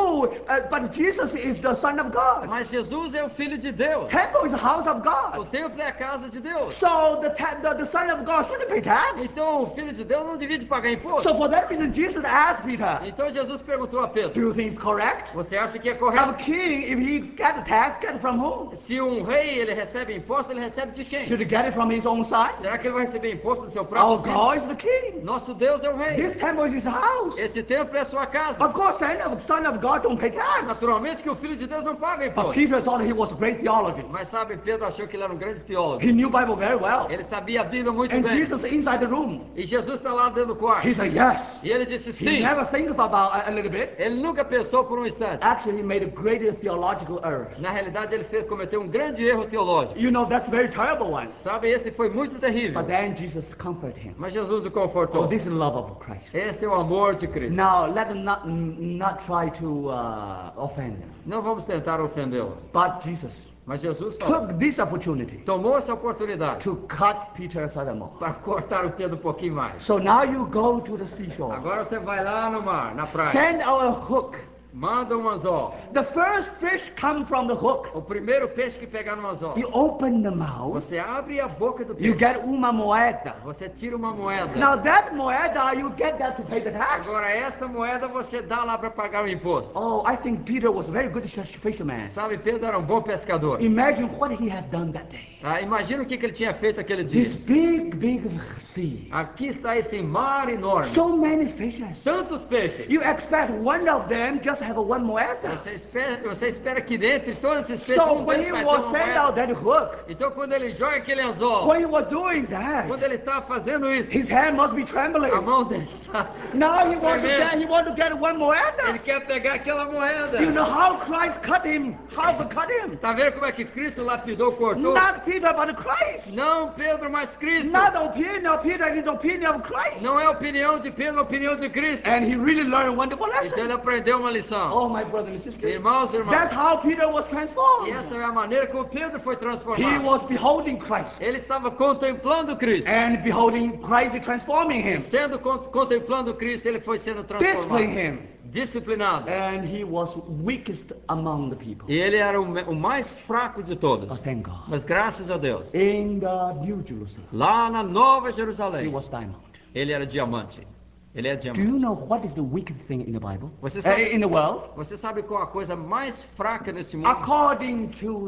Speaker 1: But Jesus is the Son of God.
Speaker 2: Mas Jesus é o Filho de Deus.
Speaker 1: Temple is the house of
Speaker 2: O
Speaker 1: God.
Speaker 2: templo é a casa de Deus.
Speaker 1: So the Son of God shouldn't pay tax.
Speaker 2: Então o Filho de Deus não devia de pagar imposto.
Speaker 1: So for that reason, Jesus asked Peter,
Speaker 2: Então Jesus perguntou a
Speaker 1: do
Speaker 2: Pedro:
Speaker 1: you think it's correct?
Speaker 2: você acha que é
Speaker 1: A
Speaker 2: correto?
Speaker 1: king, if he get a tax, get it from whom?
Speaker 2: Se um rei ele recebe imposto, ele recebe de quem?
Speaker 1: Should he get it from his own side?
Speaker 2: Será que ele vai receber imposto do seu
Speaker 1: Our
Speaker 2: próprio
Speaker 1: God
Speaker 2: filho?
Speaker 1: is the king.
Speaker 2: Nosso Deus é o rei.
Speaker 1: This temple is his house.
Speaker 2: Esse templo é a sua casa.
Speaker 1: Of course, Son of God don't pay tax.
Speaker 2: Naturalmente que o Filho de Deus não paga
Speaker 1: But
Speaker 2: imposto.
Speaker 1: Peter thought he was a great theologian.
Speaker 2: Mas sabe, Pedro achou que ele era um grande teólogo.
Speaker 1: He knew Bible very well.
Speaker 2: Ele sabia a Bíblia muito
Speaker 1: And
Speaker 2: bem.
Speaker 1: Jesus inside the room.
Speaker 2: E Jesus está lá dentro do quarto.
Speaker 1: He said yes.
Speaker 2: E ele disse
Speaker 1: He
Speaker 2: sim.
Speaker 1: never thinks about a little bit.
Speaker 2: Ele nunca pensou por um instante.
Speaker 1: Actually, he made a greater theological error.
Speaker 2: Na realidade, ele cometeu um grande erro teológico.
Speaker 1: You know, that's a very terrible one.
Speaker 2: Sabe, esse foi muito terrível.
Speaker 1: But then Jesus comforted him.
Speaker 2: Mas Jesus o
Speaker 1: Oh,
Speaker 2: confortou.
Speaker 1: this is the love of Christ.
Speaker 2: Esse é o amor de Cristo.
Speaker 1: Now, let us not try to offend him.
Speaker 2: Não vamos tentar ofendê-lo.
Speaker 1: But Jesus
Speaker 2: Mas Jesus falou,
Speaker 1: took this opportunity
Speaker 2: tomou essa oportunidade
Speaker 1: to cut Peter furthermore.
Speaker 2: para cortar o Pedro um pouquinho mais.
Speaker 1: So now you go to the seashore.
Speaker 2: Agora você vai lá no mar, na praia.
Speaker 1: Send out a hook.
Speaker 2: Manda um anzol.
Speaker 1: The first fish come from the hook.
Speaker 2: O primeiro peixe que pegar no anzol.
Speaker 1: You open the mouth.
Speaker 2: Você abre a boca do
Speaker 1: You
Speaker 2: peixe.
Speaker 1: get uma moeda.
Speaker 2: Você tira uma moeda.
Speaker 1: Now that moeda, you get that to pay the tax.
Speaker 2: Agora essa moeda você dá lá para pagar o imposto.
Speaker 1: Oh, I think Peter was a very good fisherman.
Speaker 2: Sabe, Pedro era um bom pescador.
Speaker 1: Imagine what he had done that day.
Speaker 2: Imagina o que ele tinha feito aquele
Speaker 1: This
Speaker 2: dia.
Speaker 1: big sea.
Speaker 2: Aqui está esse mar enorme.
Speaker 1: So many fishes.
Speaker 2: Tantos peixes.
Speaker 1: You expect one of them just have a one moeda.
Speaker 2: Você espera que dentre todos esses peixes
Speaker 1: So
Speaker 2: um
Speaker 1: when
Speaker 2: deles
Speaker 1: he
Speaker 2: vai ter
Speaker 1: was
Speaker 2: uma
Speaker 1: sent
Speaker 2: moeda.
Speaker 1: out that hook,
Speaker 2: Então quando ele joga aquele anzol,
Speaker 1: when he was doing that,
Speaker 2: quando ele está fazendo isso,
Speaker 1: his hand must be
Speaker 2: a
Speaker 1: trembling.
Speaker 2: mão dele está...
Speaker 1: Now he want to get one
Speaker 2: Ele
Speaker 1: moeda.
Speaker 2: quer pegar aquela moeda.
Speaker 1: You know how Christ cut him? How to cut him?
Speaker 2: Tá vendo como é que Cristo lapidou, cortou?
Speaker 1: Not Peter, but Christ.
Speaker 2: Não Pedro, mas Cristo.
Speaker 1: Not the opinion of Peter, his opinion of Christ.
Speaker 2: Não é a opinião de Pedro, é a opinião de Cristo.
Speaker 1: And he really learned a wonderful
Speaker 2: Então
Speaker 1: lesson.
Speaker 2: ele aprendeu uma lição.
Speaker 1: Oh, my brother and sister.
Speaker 2: Irmãos e
Speaker 1: That's
Speaker 2: irmãs,
Speaker 1: how Peter was
Speaker 2: e
Speaker 1: transformed.
Speaker 2: essa é a maneira como Pedro foi
Speaker 1: He
Speaker 2: transformado.
Speaker 1: was beholding Christ.
Speaker 2: Ele estava contemplando Cristo.
Speaker 1: And beholding Christ transforming
Speaker 2: E
Speaker 1: him,
Speaker 2: sendo contemplando Cristo, ele foi sendo
Speaker 1: disciplining
Speaker 2: transformado,
Speaker 1: him.
Speaker 2: disciplinado.
Speaker 1: And he was weakest among the people.
Speaker 2: E ele era o mais fraco de todos.
Speaker 1: But thank God.
Speaker 2: Mas graças a Deus,
Speaker 1: In the New Jerusalem,
Speaker 2: lá na Nova
Speaker 1: he
Speaker 2: Jerusalém,
Speaker 1: was diamond.
Speaker 2: ele era diamante. Ele é
Speaker 1: Do
Speaker 2: diamante.
Speaker 1: you know what is the weakest thing in the Bible?
Speaker 2: Você sabe,
Speaker 1: In the world?
Speaker 2: você sabe qual a coisa mais fraca nesse mundo?
Speaker 1: According to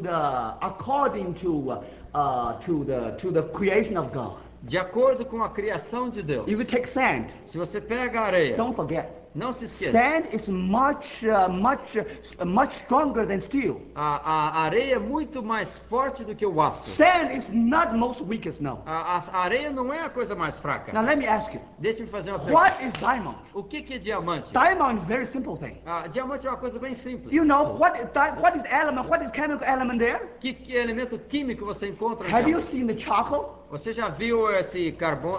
Speaker 1: the creation of God.
Speaker 2: De acordo com a criação de Deus.
Speaker 1: If you take sand,
Speaker 2: Se você pega a areia,
Speaker 1: don't forget,
Speaker 2: Não se esqueça.
Speaker 1: Sand is much stronger than steel.
Speaker 2: A areia é muito mais forte do que o aço.
Speaker 1: Sand is not the most weakest, no.
Speaker 2: A areia não é a coisa mais fraca.
Speaker 1: Now let me ask you,
Speaker 2: Deixa eu fazer uma pergunta.
Speaker 1: what is diamond?
Speaker 2: O que é diamante?
Speaker 1: Diamond is a very simple thing.
Speaker 2: Diamante é uma coisa bem simples.
Speaker 1: You know what is element? What is chemical element there?
Speaker 2: Que elemento químico você encontra no
Speaker 1: Have you
Speaker 2: diamante?
Speaker 1: seen the charcoal?
Speaker 2: Você já viu esse carbono,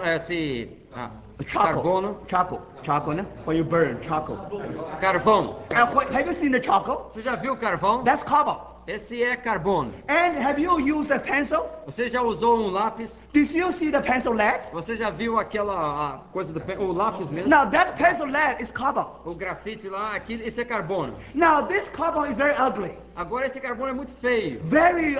Speaker 1: Charcoal.
Speaker 2: carbono?
Speaker 1: Charcoal, né? When you burn charcoal.
Speaker 2: Carvão.
Speaker 1: Have you seen the charcoal?
Speaker 2: Você já viu o carvão?
Speaker 1: That's carbon.
Speaker 2: Esse é carbono.
Speaker 1: And have you used a pencil?
Speaker 2: Você já usou um lápis?
Speaker 1: Did you see the pencil lead?
Speaker 2: Você já viu aquela coisa o lápis mesmo?
Speaker 1: Now that pencil lead is carbon.
Speaker 2: O grafite lá, esse é carbono.
Speaker 1: Now this carbon is very ugly,
Speaker 2: Agora esse carbono é muito feio.
Speaker 1: very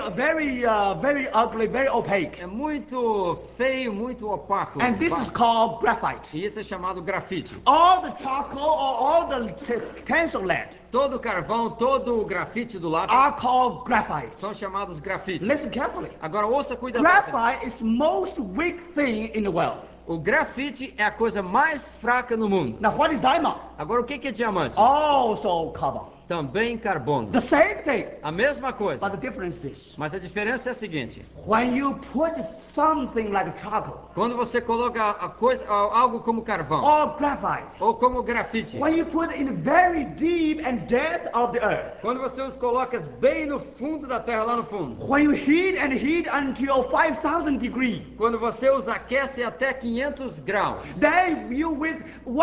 Speaker 1: ugly, very opaque.
Speaker 2: É muito feio, muito opaco.
Speaker 1: And this is called graphite.
Speaker 2: E isso é chamado grafite.
Speaker 1: All the charcoal or all the pencil lead
Speaker 2: Todo o carvão, todo o grafite do lápis
Speaker 1: are called graphite.
Speaker 2: são chamados grafites.
Speaker 1: Listen carefully.
Speaker 2: Agora ouça cuidadosamente.
Speaker 1: Graphite is most weak thing in the world.
Speaker 2: O grafite é a coisa mais fraca no mundo.
Speaker 1: Now what is diamond?
Speaker 2: Agora o que é diamante?
Speaker 1: Also carbon.
Speaker 2: Também carbono.
Speaker 1: The same thing,
Speaker 2: A mesma coisa.
Speaker 1: but the difference is this.
Speaker 2: Mas a diferença é a seguinte.
Speaker 1: When you put something like charcoal
Speaker 2: Quando você coloca algo como carvão
Speaker 1: or graphite,
Speaker 2: ou como grafite,
Speaker 1: when you put it in very deep and depth of the earth,
Speaker 2: quando você os coloca bem no fundo da terra, lá no fundo,
Speaker 1: when you heat until 5,000 degrees,
Speaker 2: quando você os aquece até 500 graus,
Speaker 1: then you with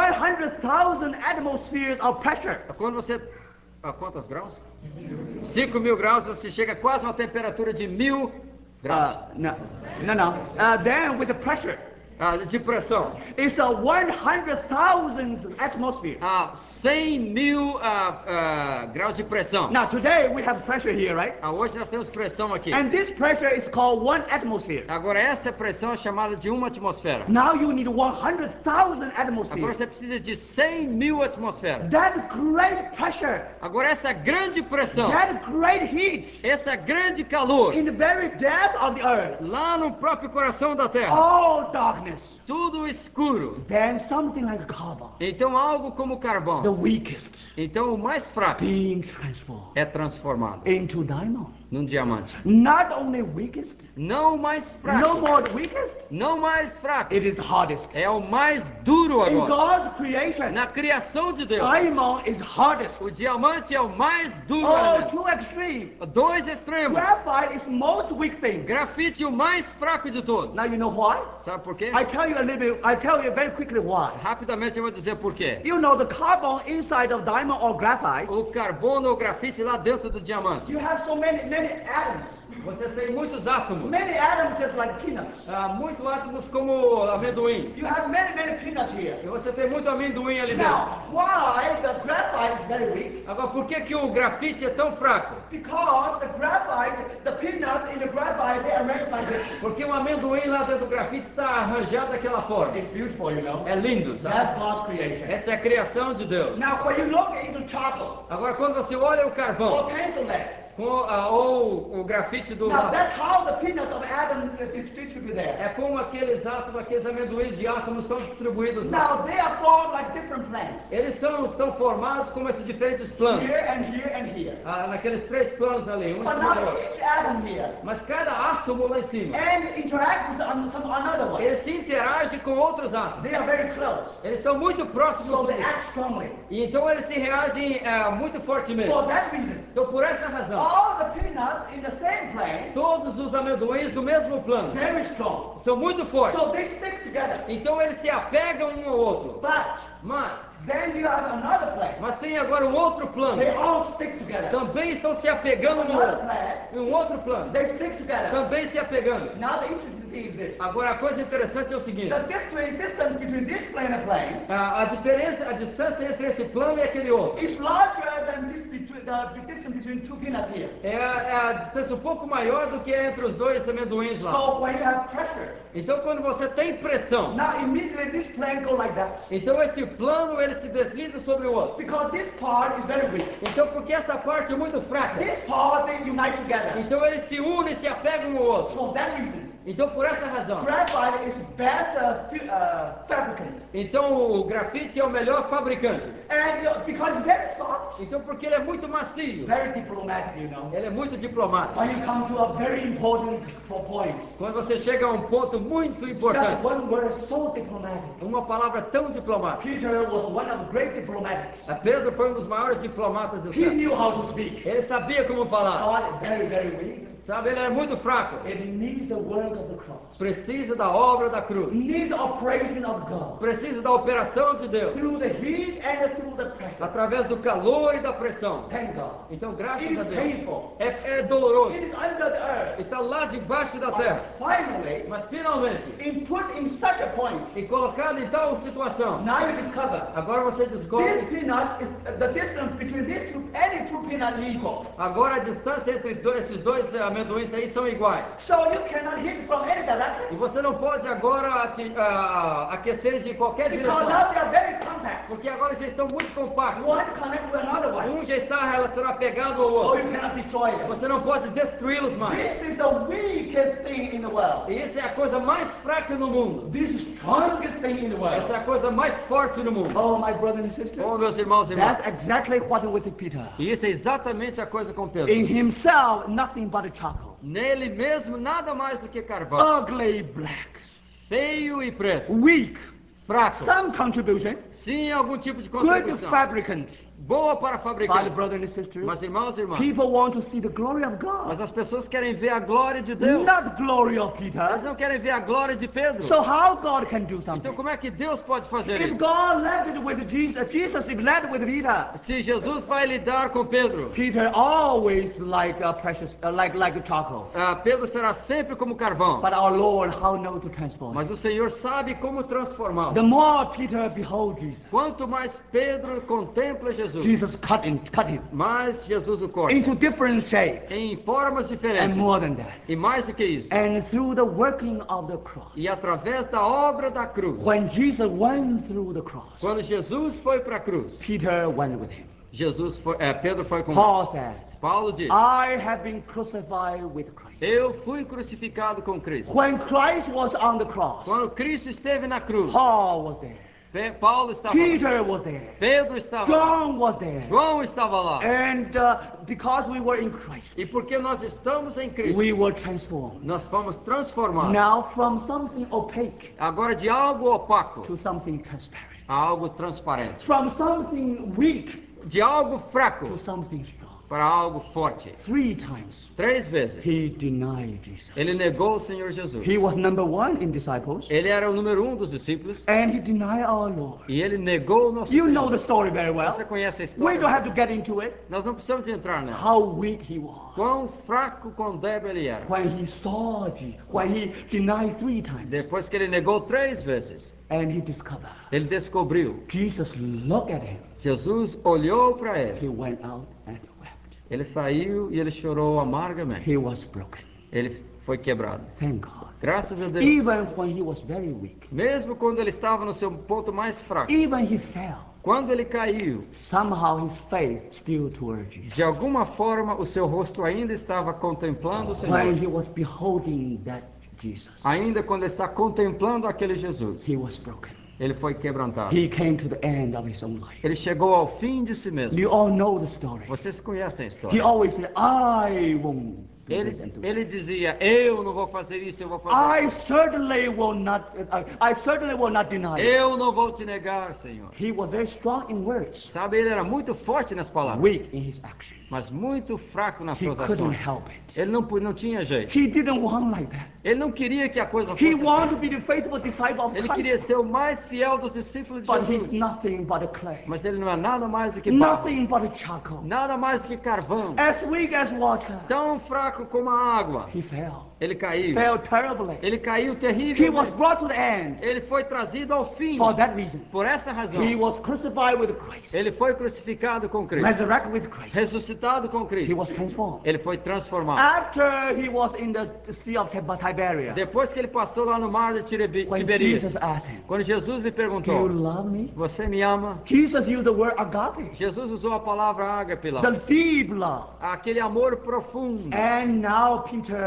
Speaker 1: 100,000 atmospheres of pressure,
Speaker 2: quando você... quantos graus? 5.000 graus, você chega quase a uma temperatura de 1.000 graus.
Speaker 1: no. Then with the pressure,
Speaker 2: De pressão.
Speaker 1: it's a 100,000 atmosphere.
Speaker 2: 100.000 graus de pressão.
Speaker 1: Now today we have pressure here, right?
Speaker 2: Hoje nós temos pressão aqui.
Speaker 1: And this pressure is called 1 atmosphere.
Speaker 2: Agora essa pressão é chamada de uma atmosfera.
Speaker 1: Now you need 100,000
Speaker 2: Agora
Speaker 1: atmospheres.
Speaker 2: você precisa de 100.000 atmosferas.
Speaker 1: That great pressure,
Speaker 2: Agora essa grande pressão,
Speaker 1: that great heat
Speaker 2: essa grande calor,
Speaker 1: in the very depth of the earth,
Speaker 2: lá no próprio coração da terra,
Speaker 1: all darkness.
Speaker 2: tudo escuro.
Speaker 1: Then something like carbon,
Speaker 2: Então algo como
Speaker 1: the
Speaker 2: carvão,
Speaker 1: weakest,
Speaker 2: então o mais fraco,
Speaker 1: being transformed
Speaker 2: é transformado
Speaker 1: into diamond.
Speaker 2: num diamante.
Speaker 1: Not only weakest,
Speaker 2: Não o mais
Speaker 1: no
Speaker 2: fraco,
Speaker 1: more the weakest,
Speaker 2: não o mais fraco,
Speaker 1: it is the hardest.
Speaker 2: é o mais duro
Speaker 1: In
Speaker 2: agora.
Speaker 1: God's creation,
Speaker 2: Na criação de Deus,
Speaker 1: diamond is hardest.
Speaker 2: o diamante é o mais duro.
Speaker 1: Oh,
Speaker 2: elemento.
Speaker 1: too extreme.
Speaker 2: Dois extremos.
Speaker 1: Graphite is most weak thing.
Speaker 2: Grafite o mais fraco de todos.
Speaker 1: Now you know why?
Speaker 2: Sabe por quê?
Speaker 1: I tell you very quickly why.
Speaker 2: Rapidamente eu vou dizer por quê.
Speaker 1: You know the carbon inside of diamond or graphite,
Speaker 2: O carbono ou grafite lá dentro do diamante.
Speaker 1: you have so many atoms.
Speaker 2: Você tem muitos átomos.
Speaker 1: Many atoms just like peanuts.
Speaker 2: Muitos átomos como amendoim.
Speaker 1: You have many peanuts here.
Speaker 2: E você tem muito amendoim ali dentro.
Speaker 1: Now, why the graphite is very weak?
Speaker 2: Agora, por que o grafite é tão fraco?
Speaker 1: Because the graphite, the peanuts in the graphite, they are arranged like this.
Speaker 2: Porque o amendoim lá dentro do grafite está arranjado daquela forma.
Speaker 1: It's beautiful, you know.
Speaker 2: É lindo, sabe?
Speaker 1: That's God's creation.
Speaker 2: Essa é a criação de Deus.
Speaker 1: Now, when you look into charcoal
Speaker 2: Agora, quando você olha o
Speaker 1: or
Speaker 2: carvão
Speaker 1: pencil lead,
Speaker 2: ou o grafite do
Speaker 1: now that's how the peanuts of Adam is distributed there.
Speaker 2: é como aqueles átomos, aqueles amendoins de átomos estão distribuídos lá.
Speaker 1: Now they are formed like different plants.
Speaker 2: Eles estão formados como esses diferentes planos.
Speaker 1: Here and here and here.
Speaker 2: Naqueles três planos ali, um em
Speaker 1: But
Speaker 2: cima do
Speaker 1: now
Speaker 2: outro.
Speaker 1: each atom here
Speaker 2: Mas cada átomo lá em cima,
Speaker 1: and interact with some another one.
Speaker 2: ele se interage com outros átomos.
Speaker 1: They are very close.
Speaker 2: Eles estão muito próximos
Speaker 1: So
Speaker 2: um
Speaker 1: they
Speaker 2: do outro.
Speaker 1: act strongly.
Speaker 2: E então eles se reagem muito fortemente.
Speaker 1: For that reason,
Speaker 2: Então por essa razão,
Speaker 1: all the peanuts in the same plane,
Speaker 2: todos os amendoins do mesmo plano
Speaker 1: very strong.
Speaker 2: são muito fortes.
Speaker 1: So they stick together.
Speaker 2: Então eles se apegam um ao outro.
Speaker 1: But
Speaker 2: Mas
Speaker 1: then you have another plane.
Speaker 2: Mas tem agora um outro plano.
Speaker 1: They all stick together.
Speaker 2: Também estão se apegando no
Speaker 1: Another
Speaker 2: outro.
Speaker 1: plane,
Speaker 2: E um outro plano.
Speaker 1: they stick together.
Speaker 2: Também se apegando.
Speaker 1: Now the interesting thing is this.
Speaker 2: Agora a coisa interessante é o seguinte.
Speaker 1: The distance between this plane and plane
Speaker 2: A distância entre esse plano e aquele outro.
Speaker 1: is larger than the distance between two peanuts here.
Speaker 2: É a distância um pouco maior do que é entre os dois amendoins lá.
Speaker 1: So when you have pressure,
Speaker 2: Então quando você tem pressão,
Speaker 1: now immediately this plane go like that.
Speaker 2: então esse plano ele se desliza sobre o outro.
Speaker 1: Because this part is very weak.
Speaker 2: Então porque essa parte é muito fraca,
Speaker 1: This part they unite together.
Speaker 2: então eles se unem e se apegam um ao outro.
Speaker 1: For that reason,
Speaker 2: Então, por essa razão,
Speaker 1: graphite is best fabricant.
Speaker 2: então o grafite é o melhor fabricante.
Speaker 1: And because it's very soft,
Speaker 2: Então, porque ele é muito macio,
Speaker 1: very diplomatic, you know.
Speaker 2: ele é muito diplomático.
Speaker 1: When you come to a very important point,
Speaker 2: Quando você chega a um ponto muito
Speaker 1: just
Speaker 2: importante,
Speaker 1: one word so diplomatic.
Speaker 2: uma palavra tão diplomática.
Speaker 1: Peter was one of the great diplomatics.
Speaker 2: Pedro foi um dos maiores diplomatas do
Speaker 1: He
Speaker 2: tempo.
Speaker 1: knew how to speak.
Speaker 2: Ele sabia como falar.
Speaker 1: God is very, very weak.
Speaker 2: Sabe, ele era muito fraco.
Speaker 1: It needs the work of the cross.
Speaker 2: Precisa da obra da cruz.
Speaker 1: Needs the operation of God.
Speaker 2: Precisa da operação de Deus.
Speaker 1: Through the heat and through the pressure.
Speaker 2: Através do calor e da pressão.
Speaker 1: Thank God.
Speaker 2: Então, graças
Speaker 1: It
Speaker 2: a
Speaker 1: is
Speaker 2: Deus.
Speaker 1: painful.
Speaker 2: É doloroso.
Speaker 1: It is under the earth.
Speaker 2: Está lá debaixo da
Speaker 1: But
Speaker 2: terra.
Speaker 1: finally,
Speaker 2: Mas finalmente,
Speaker 1: put in such a point,
Speaker 2: e colocado em tal situação,
Speaker 1: now you discover
Speaker 2: agora você
Speaker 1: this
Speaker 2: descobre,
Speaker 1: peanut is the distance between these two, any two peanuts is equal.
Speaker 2: agora a distância entre esses dois amendoins aí são iguais.
Speaker 1: So you cannot hit from any
Speaker 2: E
Speaker 1: direction
Speaker 2: você não pode agora aquecer de qualquer
Speaker 1: because
Speaker 2: direção.
Speaker 1: now they are very compact.
Speaker 2: Porque agora já estão muito compactos.
Speaker 1: One connect to another one,
Speaker 2: Um já está relacionado pegado ao
Speaker 1: so
Speaker 2: outro.
Speaker 1: you cannot destroy them.
Speaker 2: Você não pode destruí-los mais.
Speaker 1: This is the weakest thing in the world.
Speaker 2: E isso é a coisa mais fraca no mundo.
Speaker 1: This is the strongest thing in the world.
Speaker 2: Essa é a coisa mais forte no mundo.
Speaker 1: Oh, my brothers and sisters,
Speaker 2: Bom, meus irmãos e irmãs.
Speaker 1: that's exactly what with Peter.
Speaker 2: E isso é exatamente a coisa com Pedro.
Speaker 1: In himself, nothing but a charcoal.
Speaker 2: Nele mesmo, nada mais do que carvão.
Speaker 1: Ugly black.
Speaker 2: Feio e preto.
Speaker 1: Weak.
Speaker 2: Fraco.
Speaker 1: Some contribution.
Speaker 2: Sim, algum tipo de
Speaker 1: Good
Speaker 2: contribuição.
Speaker 1: fabricant.
Speaker 2: Boa para
Speaker 1: My
Speaker 2: fabricar.
Speaker 1: brothers and sisters,
Speaker 2: Mas irmãos e irmãs,
Speaker 1: people want to see the glory of
Speaker 2: mas
Speaker 1: God,
Speaker 2: as pessoas querem ver a glória de Deus.
Speaker 1: not glory of
Speaker 2: Elas
Speaker 1: Peter.
Speaker 2: não querem ver a glória de Pedro.
Speaker 1: So how God can do
Speaker 2: Então
Speaker 1: something?
Speaker 2: como é que Deus pode fazer
Speaker 1: If
Speaker 2: isso?
Speaker 1: God left it with Jesus is led with Peter.
Speaker 2: Se Jesus vai lidar com Pedro,
Speaker 1: Peter always like a precious, like a charcoal.
Speaker 2: Pedro será sempre como carvão.
Speaker 1: But our Lord, how know to transform?
Speaker 2: Mas o Senhor sabe como transformá-lo.
Speaker 1: The more Peter behold Jesus,
Speaker 2: Quanto mais Pedro contempla Jesus,
Speaker 1: Jesus cut him
Speaker 2: mais Jesus o corta.
Speaker 1: into different shape,
Speaker 2: Em formas
Speaker 1: and
Speaker 2: diferentes.
Speaker 1: more than that.
Speaker 2: E mais do que isso.
Speaker 1: And through the working of the cross,
Speaker 2: E através da obra da cruz.
Speaker 1: when Jesus went through the cross,
Speaker 2: Quando Jesus foi para a cruz,
Speaker 1: Peter went with him.
Speaker 2: Pedro foi com ele.
Speaker 1: Paul said,
Speaker 2: Paulo diz,
Speaker 1: I have been crucified with Christ.
Speaker 2: eu fui crucificado com Cristo.
Speaker 1: When Christ was on the cross,
Speaker 2: Quando Cristo esteve na cruz,
Speaker 1: Paul was there.
Speaker 2: Paulo estava lá.
Speaker 1: Peter was there.
Speaker 2: Pedro estava lá.
Speaker 1: John was there.
Speaker 2: João estava lá.
Speaker 1: And because we were in Christ,
Speaker 2: E porque nós estamos em Cristo,
Speaker 1: we were transformed.
Speaker 2: nós fomos transformados.
Speaker 1: Now from something opaque
Speaker 2: Agora de algo opaco
Speaker 1: to something transparent.
Speaker 2: a algo transparente.
Speaker 1: From something weak
Speaker 2: De algo fraco
Speaker 1: to something strong.
Speaker 2: para algo forte.
Speaker 1: 3 times
Speaker 2: 3 vezes.
Speaker 1: he denied Jesus.
Speaker 2: Ele negou o Senhor Jesus.
Speaker 1: He was number 1 in disciples,
Speaker 2: Ele era o número 1 dos discípulos.
Speaker 1: and he denied our Lord.
Speaker 2: E ele negou o nosso
Speaker 1: You
Speaker 2: Senhor.
Speaker 1: know the story very well.
Speaker 2: Você conhece a
Speaker 1: We don't
Speaker 2: história?
Speaker 1: have to get into it.
Speaker 2: Nós não precisamos de entrar nela.
Speaker 1: How weak he was.
Speaker 2: Quão fraco, quão débil ele era.
Speaker 1: When he saw Jesus, when he denied 3 times,
Speaker 2: Depois que ele negou 3 vezes,
Speaker 1: and he discovered,
Speaker 2: ele descobriu.
Speaker 1: Jesus looked at him.
Speaker 2: Jesus olhou para ele.
Speaker 1: He went out and wept.
Speaker 2: Ele saiu e ele chorou amargamente.
Speaker 1: He was broken.
Speaker 2: Ele foi quebrado.
Speaker 1: Thank God.
Speaker 2: Graças a Deus.
Speaker 1: Even when he was very weak,
Speaker 2: Mesmo quando ele estava no seu ponto mais fraco.
Speaker 1: even he fell,
Speaker 2: Quando ele caiu,
Speaker 1: somehow his faith still toward Jesus.
Speaker 2: de alguma forma o seu rosto ainda estava contemplando o Senhor.
Speaker 1: When he was beholding that Jesus,
Speaker 2: Ainda quando ele está contemplando aquele Jesus,
Speaker 1: he was broken.
Speaker 2: ele foi quebrantado.
Speaker 1: He came to the end of his own life.
Speaker 2: Ele chegou ao fim de si mesmo.
Speaker 1: You all know the story.
Speaker 2: Vocês conhecem a
Speaker 1: He
Speaker 2: história.
Speaker 1: always said, I won't do this and do that.
Speaker 2: Ele dizia, eu não vou fazer isso, eu vou fazer
Speaker 1: I certainly will not. I certainly will not deny it.
Speaker 2: Eu não vou te negar, Senhor.
Speaker 1: He was very strong in words,
Speaker 2: Sabe, ele era muito forte nas palavras,
Speaker 1: weak in his action.
Speaker 2: mas muito fraco nas
Speaker 1: He
Speaker 2: suas
Speaker 1: couldn't
Speaker 2: ações.
Speaker 1: help it.
Speaker 2: Ele não tinha jeito.
Speaker 1: He didn't want like that.
Speaker 2: Ele não queria que a coisa
Speaker 1: He
Speaker 2: fosse
Speaker 1: wanted to
Speaker 2: assim.
Speaker 1: be the faithful disciple of
Speaker 2: Ele queria
Speaker 1: Christ,
Speaker 2: ser o mais fiel dos discípulos de
Speaker 1: but he's
Speaker 2: Jesus.
Speaker 1: nothing but a clay,
Speaker 2: Mas ele não é nada mais do que barro,
Speaker 1: nothing but a charcoal,
Speaker 2: nada mais do que carvão.
Speaker 1: as weak as water.
Speaker 2: Tão fraco como a água.
Speaker 1: He fell,
Speaker 2: Ele caiu.
Speaker 1: fell terribly.
Speaker 2: Ele caiu
Speaker 1: He was
Speaker 2: terrível.
Speaker 1: brought to the end.
Speaker 2: Ele foi trazido ao fim.
Speaker 1: For that reason,
Speaker 2: Por essa razão,
Speaker 1: he was crucified with Christ,
Speaker 2: ele foi crucificado com Cristo,
Speaker 1: resurrected with Christ.
Speaker 2: ressuscitado com
Speaker 1: He
Speaker 2: Cristo.
Speaker 1: was transformed.
Speaker 2: Ele foi transformado.
Speaker 1: After he was in the Sea of Tiberias,
Speaker 2: Depois que ele passou lá no mar de
Speaker 1: when
Speaker 2: Tiberias,
Speaker 1: Jesus asked him,
Speaker 2: quando Jesus lhe
Speaker 1: do you
Speaker 2: perguntou,
Speaker 1: love me?
Speaker 2: você me ama?
Speaker 1: Jesus used the word agape,
Speaker 2: Jesus usou a palavra ágape lá.
Speaker 1: the deep love.
Speaker 2: Aquele amor profundo.
Speaker 1: And now Peter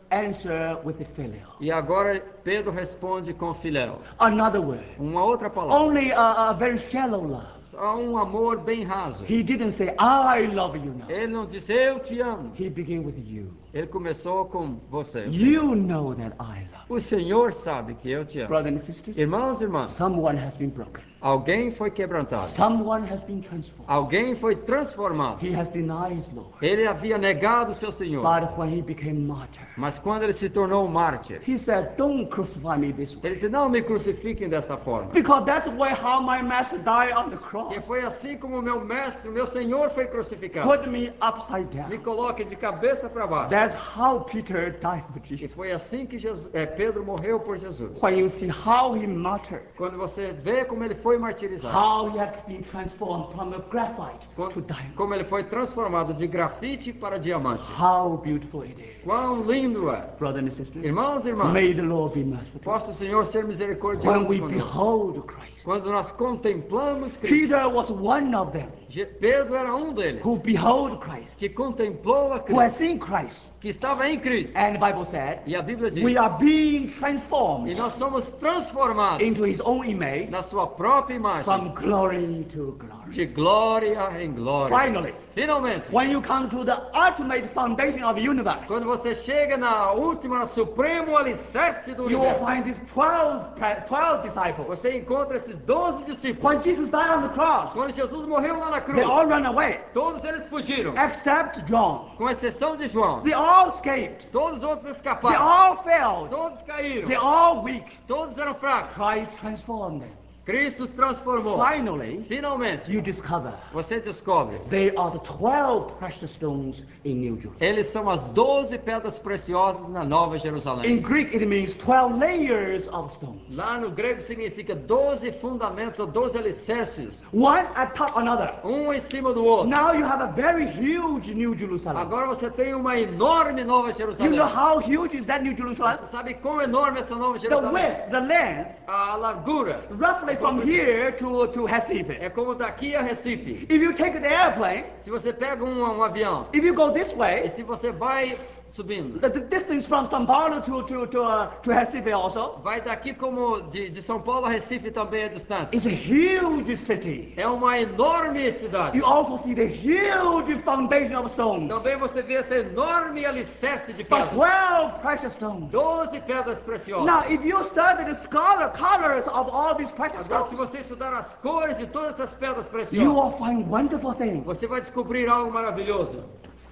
Speaker 1: answer with the filial.
Speaker 2: E agora Pedro responde com filéu.
Speaker 1: Another word.
Speaker 2: Uma outra palavra.
Speaker 1: Only a very shallow love.
Speaker 2: Só um amor bem raso.
Speaker 1: He didn't say, I love you now.
Speaker 2: Ele não disse, eu te amo.
Speaker 1: He began with you.
Speaker 2: Ele começou com você.
Speaker 1: You know that I love you.
Speaker 2: O Senhor sabe que eu te amo.
Speaker 1: Brothers and sisters,
Speaker 2: Irmãos e irmãs,
Speaker 1: someone has been broken.
Speaker 2: alguém foi quebrantado.
Speaker 1: Someone has been transformed.
Speaker 2: Alguém foi transformado.
Speaker 1: He has denied his Lord.
Speaker 2: Ele havia negado o seu Senhor.
Speaker 1: But when he became martyr,
Speaker 2: Mas quando ele se tornou um mártir,
Speaker 1: he said, don't crucify me this way.
Speaker 2: ele disse, não me crucifiquem desta forma.
Speaker 1: Because that's way how my master died on the cross.
Speaker 2: Que foi assim como o meu mestre, o meu Senhor foi crucificado.
Speaker 1: Put me upside
Speaker 2: Me
Speaker 1: down.
Speaker 2: coloquem de cabeça para baixo.
Speaker 1: That's how Peter died for
Speaker 2: E
Speaker 1: Jesus.
Speaker 2: foi assim que Pedro morreu por Jesus.
Speaker 1: When you see how he martyred,
Speaker 2: Quando você vê como ele foi martirizado,
Speaker 1: how he had been transformed from a graphite to diamond.
Speaker 2: como ele foi transformado de grafite para diamante.
Speaker 1: How beautiful it is.
Speaker 2: Quão lindo é!
Speaker 1: Brothers and sisters,
Speaker 2: Irmãos e irmãs,
Speaker 1: may the Lord be merciful.
Speaker 2: possa o Senhor ser misericordioso
Speaker 1: When we
Speaker 2: conosco.
Speaker 1: behold Christ,
Speaker 2: Quando nós contemplamos Cristo,
Speaker 1: Peter was one of them
Speaker 2: Pedro era um deles,
Speaker 1: who behold Christ,
Speaker 2: que contemplou a
Speaker 1: who has
Speaker 2: Cristo,
Speaker 1: seen Christ.
Speaker 2: que estava em Cristo.
Speaker 1: And the Bible said,
Speaker 2: E a Bíblia diz,
Speaker 1: we are being
Speaker 2: e
Speaker 1: transformed
Speaker 2: nós somos transformados
Speaker 1: into his own image
Speaker 2: na sua própria imagem,
Speaker 1: from glory to glory.
Speaker 2: de glória em glória.
Speaker 1: Finally,
Speaker 2: Finalmente,
Speaker 1: when you come to the ultimate foundation of the universe,
Speaker 2: quando você chega na última, no supremo alicerce do
Speaker 1: you will
Speaker 2: universo,
Speaker 1: find these 12 disciples.
Speaker 2: você encontra esses 12 discípulos.
Speaker 1: When Jesus died on the cross,
Speaker 2: Quando Jesus morreu lá na
Speaker 1: they
Speaker 2: cruz,
Speaker 1: all ran away,
Speaker 2: todos eles fugiram,
Speaker 1: except John.
Speaker 2: com exceção de João.
Speaker 1: They all escaped.
Speaker 2: Todos os outros
Speaker 1: They
Speaker 2: escaparam.
Speaker 1: all failed.
Speaker 2: Todos caíram.
Speaker 1: They all weak.
Speaker 2: Todos eram fracos.
Speaker 1: Christ transformed them.
Speaker 2: Cristo os transformou.
Speaker 1: Finally,
Speaker 2: Finalmente,
Speaker 1: you discover
Speaker 2: você descobre.
Speaker 1: they are the 12 precious stones in New Jerusalem.
Speaker 2: Eles são as 12 pedras preciosas na Nova
Speaker 1: In
Speaker 2: Jerusalém.
Speaker 1: Greek, it means 12 layers of stones.
Speaker 2: Lá no grego significa 12 fundamentos, ou 12 alicerces,
Speaker 1: One atop another.
Speaker 2: um em cima do outro.
Speaker 1: Now you have a very huge New Jerusalem.
Speaker 2: Agora você tem uma enorme Nova
Speaker 1: You
Speaker 2: Jerusalém.
Speaker 1: know how huge is that New Jerusalem?
Speaker 2: Você sabe quão enorme é essa Nova
Speaker 1: The
Speaker 2: Jerusalém?
Speaker 1: width, the length,
Speaker 2: A largura
Speaker 1: roughly from here to Recife.
Speaker 2: é como daqui a Recife.
Speaker 1: If you take the airplane,
Speaker 2: Se você pega um avião
Speaker 1: if you go this
Speaker 2: e
Speaker 1: way,
Speaker 2: se você vai subindo,
Speaker 1: the distance from São Paulo to Recife also
Speaker 2: vai daqui como de São Paulo a Recife também a distância.
Speaker 1: is a huge city.
Speaker 2: É uma enorme cidade.
Speaker 1: You also see the huge foundation of stones.
Speaker 2: Também você vê essa enorme alicerce de
Speaker 1: But
Speaker 2: pedras.
Speaker 1: 12 precious stones.
Speaker 2: 12 pedras preciosas.
Speaker 1: Now, if you study the colors of all these precious
Speaker 2: Agora, se
Speaker 1: stones,
Speaker 2: você estudar as cores de todas essas pedras
Speaker 1: you
Speaker 2: preciosas,
Speaker 1: will find wonderful things.
Speaker 2: você vai descobrir algo maravilhoso.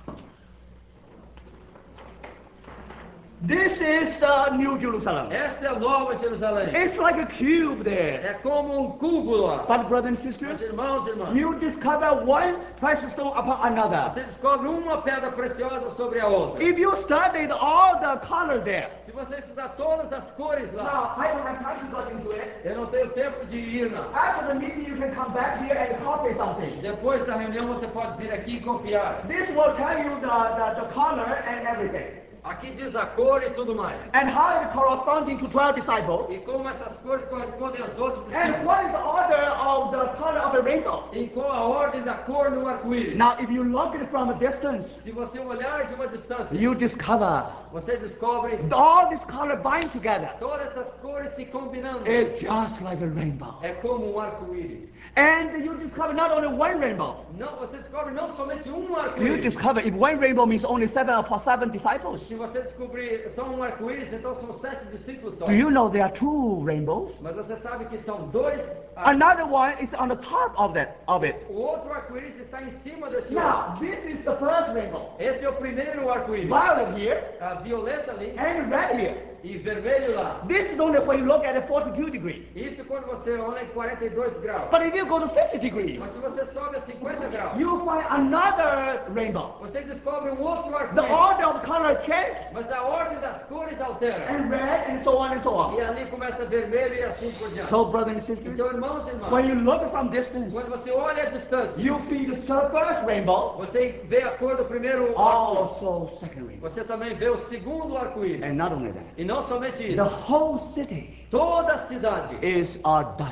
Speaker 1: This is the New Jerusalem.
Speaker 2: Esta é a Nova Jerusalém.
Speaker 1: It's like a cube there.
Speaker 2: É como um cubo lá.
Speaker 1: But brothers and
Speaker 2: Meus
Speaker 1: sisters,
Speaker 2: irmãos e irmãs,
Speaker 1: you discover one precious stone upon another.
Speaker 2: você descobre uma pedra preciosa sobre a outra.
Speaker 1: If you studied all the color there,
Speaker 2: Se você estudar todas as cores lá,
Speaker 1: now I don't have time to go into it.
Speaker 2: eu não tenho tempo de ir, não.
Speaker 1: After the meeting, you can come back here and copy something.
Speaker 2: Depois da reunião você pode vir aqui e copiar.
Speaker 1: This will tell you the color and everything.
Speaker 2: Aqui diz a cor e tudo mais.
Speaker 1: And how it corresponding to 12 disciples.
Speaker 2: E como essas cores correspondem às 12
Speaker 1: And
Speaker 2: discípulos.
Speaker 1: what is the order of the color of the rainbow?
Speaker 2: E qual a ordem da cor no arco-íris.
Speaker 1: Now, if you look at it from a distance,
Speaker 2: Se você olhar de uma distância,
Speaker 1: you discover
Speaker 2: você descobre
Speaker 1: all this color bind together.
Speaker 2: todas essas cores se combinando.
Speaker 1: It's just like a rainbow.
Speaker 2: É como um arco-íris.
Speaker 1: And you discover not only one rainbow.
Speaker 2: Não, você descobre não somente um
Speaker 1: You
Speaker 2: arco-íris.
Speaker 1: discover if one rainbow means only seven disciples.
Speaker 2: Se você descobrir só um arco-íris, então são 7 discípulos só.
Speaker 1: Do you know there are two rainbows?
Speaker 2: Mas você sabe que são 2
Speaker 1: Another one is on the top of it.
Speaker 2: O outro arco-íris está em cima desse outro.
Speaker 1: Now, this is the first rainbow.
Speaker 2: Esse é o primeiro arco-íris.
Speaker 1: Violet here
Speaker 2: A violeta ali
Speaker 1: and red here.
Speaker 2: e vermelho lá.
Speaker 1: This is only when you look at a 42 degree.
Speaker 2: Isso quando você olha em 42 graus.
Speaker 1: But if you go to 50 degrees,
Speaker 2: Mas se você sobe a 50 graus,
Speaker 1: you find another rainbow.
Speaker 2: você descobre um outro
Speaker 1: The
Speaker 2: arco-íris.
Speaker 1: order of color change,
Speaker 2: Mas a ordem das cores altera.
Speaker 1: and red, and so on and so on.
Speaker 2: E ali começa vermelho e assim por diante.
Speaker 1: So, brothers and sisters,
Speaker 2: Então, irmãos e irmãs,
Speaker 1: when you look from distance,
Speaker 2: quando você olha a distância,
Speaker 1: you see the first rainbow,
Speaker 2: você vê a cor do primeiro arco-íris.
Speaker 1: also second rainbow.
Speaker 2: Você também vê o segundo arco-íris.
Speaker 1: And not only that,
Speaker 2: E não somente
Speaker 1: the
Speaker 2: isso.
Speaker 1: whole city
Speaker 2: Toda a cidade
Speaker 1: is a diamond.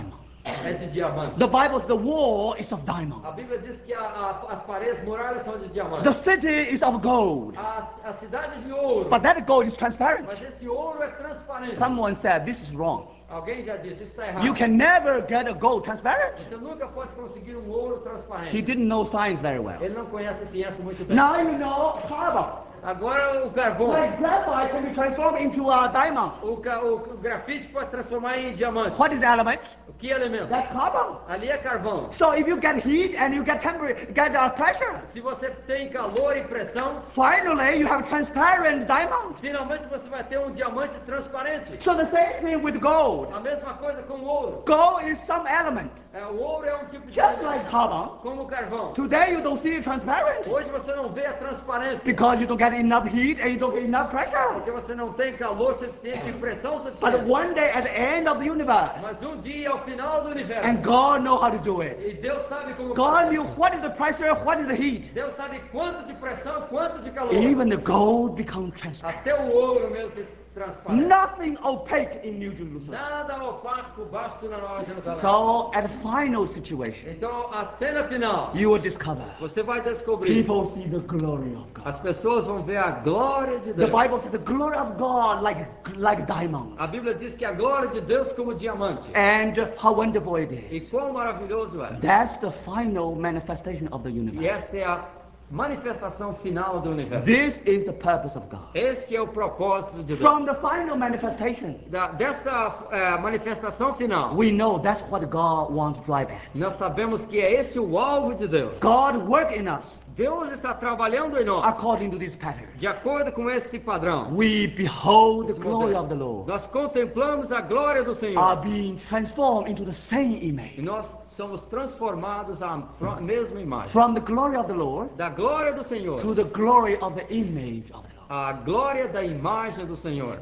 Speaker 2: é de diamante.
Speaker 1: The Bible says the wall is of diamond.
Speaker 2: A Bíblia diz que as paredes muralhas são de diamante.
Speaker 1: The city is of gold.
Speaker 2: A cidade é de ouro.
Speaker 1: But that gold is transparent.
Speaker 2: Mas esse ouro é transparente.
Speaker 1: Someone said this is wrong.
Speaker 2: Alguém já disse, isso está errado.
Speaker 1: You can never get a gold transparent.
Speaker 2: Você nunca pode conseguir um ouro transparente.
Speaker 1: He didn't know science very well.
Speaker 2: Ele não conhece a ciência muito bem.
Speaker 1: Now you know carbon.
Speaker 2: Agora o carvão.
Speaker 1: Like graphite can be transformed into a diamond.
Speaker 2: O grafite pode transformar em diamante.
Speaker 1: What is the element?
Speaker 2: O que elemento?
Speaker 1: That's carbon.
Speaker 2: Ali é carvão.
Speaker 1: So if you get heat and you get temperature, pressure,
Speaker 2: Se você tem calor e pressão,
Speaker 1: finally you have transparent diamond.
Speaker 2: finalmente você vai ter um diamante transparente.
Speaker 1: So the same thing with gold.
Speaker 2: A mesma coisa com o ouro.
Speaker 1: Gold is some element,
Speaker 2: O ouro é um tipo de
Speaker 1: just
Speaker 2: elemento,
Speaker 1: like carbon.
Speaker 2: como o carvão.
Speaker 1: Today you don't see it transparent
Speaker 2: Hoje você não vê a transparência.
Speaker 1: because you don't get enough heat and you don't get enough pressure.
Speaker 2: Porque você não tem calor suficiente e pressão
Speaker 1: But
Speaker 2: suficiente.
Speaker 1: one day at the end of the universe,
Speaker 2: Mas um dia, ao final do universo,
Speaker 1: and God knows how to do it.
Speaker 2: e Deus sabe como
Speaker 1: God
Speaker 2: fazer.
Speaker 1: knew what is the pressure, what is the heat.
Speaker 2: Deus sabe quanto de pressão, quanto de calor.
Speaker 1: Even the gold becomes transparent.
Speaker 2: Até o ouro mesmo se transparece.
Speaker 1: Nothing opaque in New Jerusalem.
Speaker 2: Nada opaco basta na Nova Jerusalém.
Speaker 1: So at the final situation,
Speaker 2: Então, a cena final,
Speaker 1: you will discover
Speaker 2: você vai descobrir.
Speaker 1: people see the glory of God.
Speaker 2: As pessoas vão ver a glória de
Speaker 1: The
Speaker 2: Deus.
Speaker 1: Bible says the glory of God like diamond.
Speaker 2: A Bíblia diz que a glória de Deus como diamante.
Speaker 1: And how wonderful it
Speaker 2: E
Speaker 1: is.
Speaker 2: quão maravilhoso é.
Speaker 1: That's the final manifestation of the
Speaker 2: E
Speaker 1: universe.
Speaker 2: esta é a manifestação final do universo.
Speaker 1: This is the purpose of God.
Speaker 2: Este é o propósito de Deus.
Speaker 1: From the final manifestation,
Speaker 2: Desta manifestação final,
Speaker 1: we know that's what God wants to drive at.
Speaker 2: nós sabemos que é esse o alvo de Deus.
Speaker 1: God work in us
Speaker 2: Deus está trabalhando em nós,
Speaker 1: according to this pattern.
Speaker 2: de acordo com esse padrão.
Speaker 1: We behold the
Speaker 2: Esse
Speaker 1: glory
Speaker 2: modelo.
Speaker 1: of the Lord,
Speaker 2: Nós contemplamos a glória do
Speaker 1: are
Speaker 2: Senhor.
Speaker 1: being transformed into the same
Speaker 2: E
Speaker 1: image.
Speaker 2: nós somos transformados à mesma imagem.
Speaker 1: From the glory of the Lord
Speaker 2: Da glória do Senhor,
Speaker 1: to the glory of the image of the Lord.
Speaker 2: à glória da imagem do Senhor.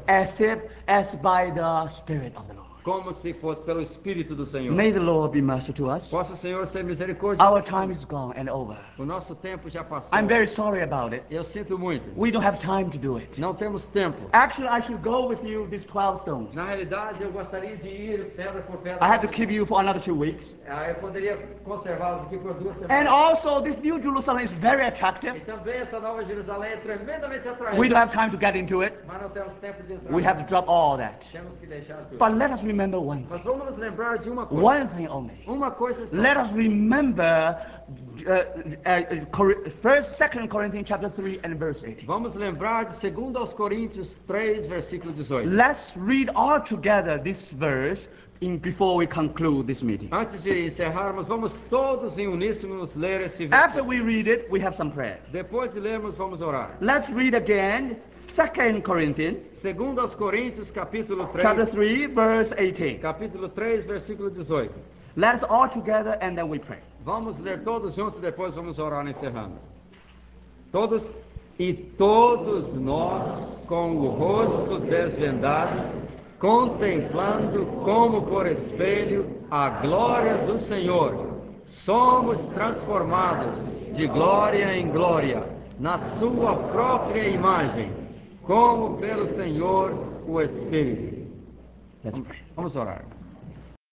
Speaker 1: As by the Spirit of the Lord.
Speaker 2: Como se fosse pelo Espírito do Senhor.
Speaker 1: May the Lord be merciful to us.
Speaker 2: Possa o Senhor ser misericordioso.
Speaker 1: Our time is gone and over.
Speaker 2: O nosso tempo já passou.
Speaker 1: I'm very sorry about it.
Speaker 2: Eu sinto muito.
Speaker 1: We don't have time to do it.
Speaker 2: Não temos tempo.
Speaker 1: Actually, I should go with you these 12 stones.
Speaker 2: Na realidade, eu gostaria de ir pedra por pedra.
Speaker 1: I have to keep you for another 2 weeks.
Speaker 2: Eu poderia conservá-los aqui por 2
Speaker 1: And
Speaker 2: semanas.
Speaker 1: also, this New Jerusalem is very
Speaker 2: E
Speaker 1: attractive.
Speaker 2: também essa nova Jerusalém é tremendamente atraente.
Speaker 1: We don't have time to get into it.
Speaker 2: Mas não temos tempo de entrar.
Speaker 1: We have to drop all that.
Speaker 2: Temos que deixar tudo.
Speaker 1: But let us remember one
Speaker 2: Mas
Speaker 1: thing.
Speaker 2: vamos nos lembrar de uma coisa.
Speaker 1: One thing only.
Speaker 2: Uma coisa só.
Speaker 1: Let us remember 2 Corinthians chapter 3 and verse 18.
Speaker 2: Vamos lembrar de 2 aos Coríntios 3, versículo 18.
Speaker 1: Let's read all together this verse before we conclude this meeting.
Speaker 2: Antes de encerrarmos, vamos todos em uníssono ler esse
Speaker 1: After
Speaker 2: versículo.
Speaker 1: we read it, we have some prayer.
Speaker 2: Depois de lermos, vamos orar.
Speaker 1: Let's read again 2 Corinthians
Speaker 2: 2 aos Coríntios, capítulo 3,
Speaker 1: chapter 3 verse 18.
Speaker 2: capítulo 3, versículo 18.
Speaker 1: Let's all together and then we pray.
Speaker 2: Vamos ler todos juntos, depois vamos orar encerrando. Todos e todos nós, com o rosto desvendado, contemplando como por espelho a glória do Senhor, somos transformados de glória em glória, na sua própria imagem, como pelo Senhor o Espírito.
Speaker 1: Let's pray.
Speaker 2: Vamos orar.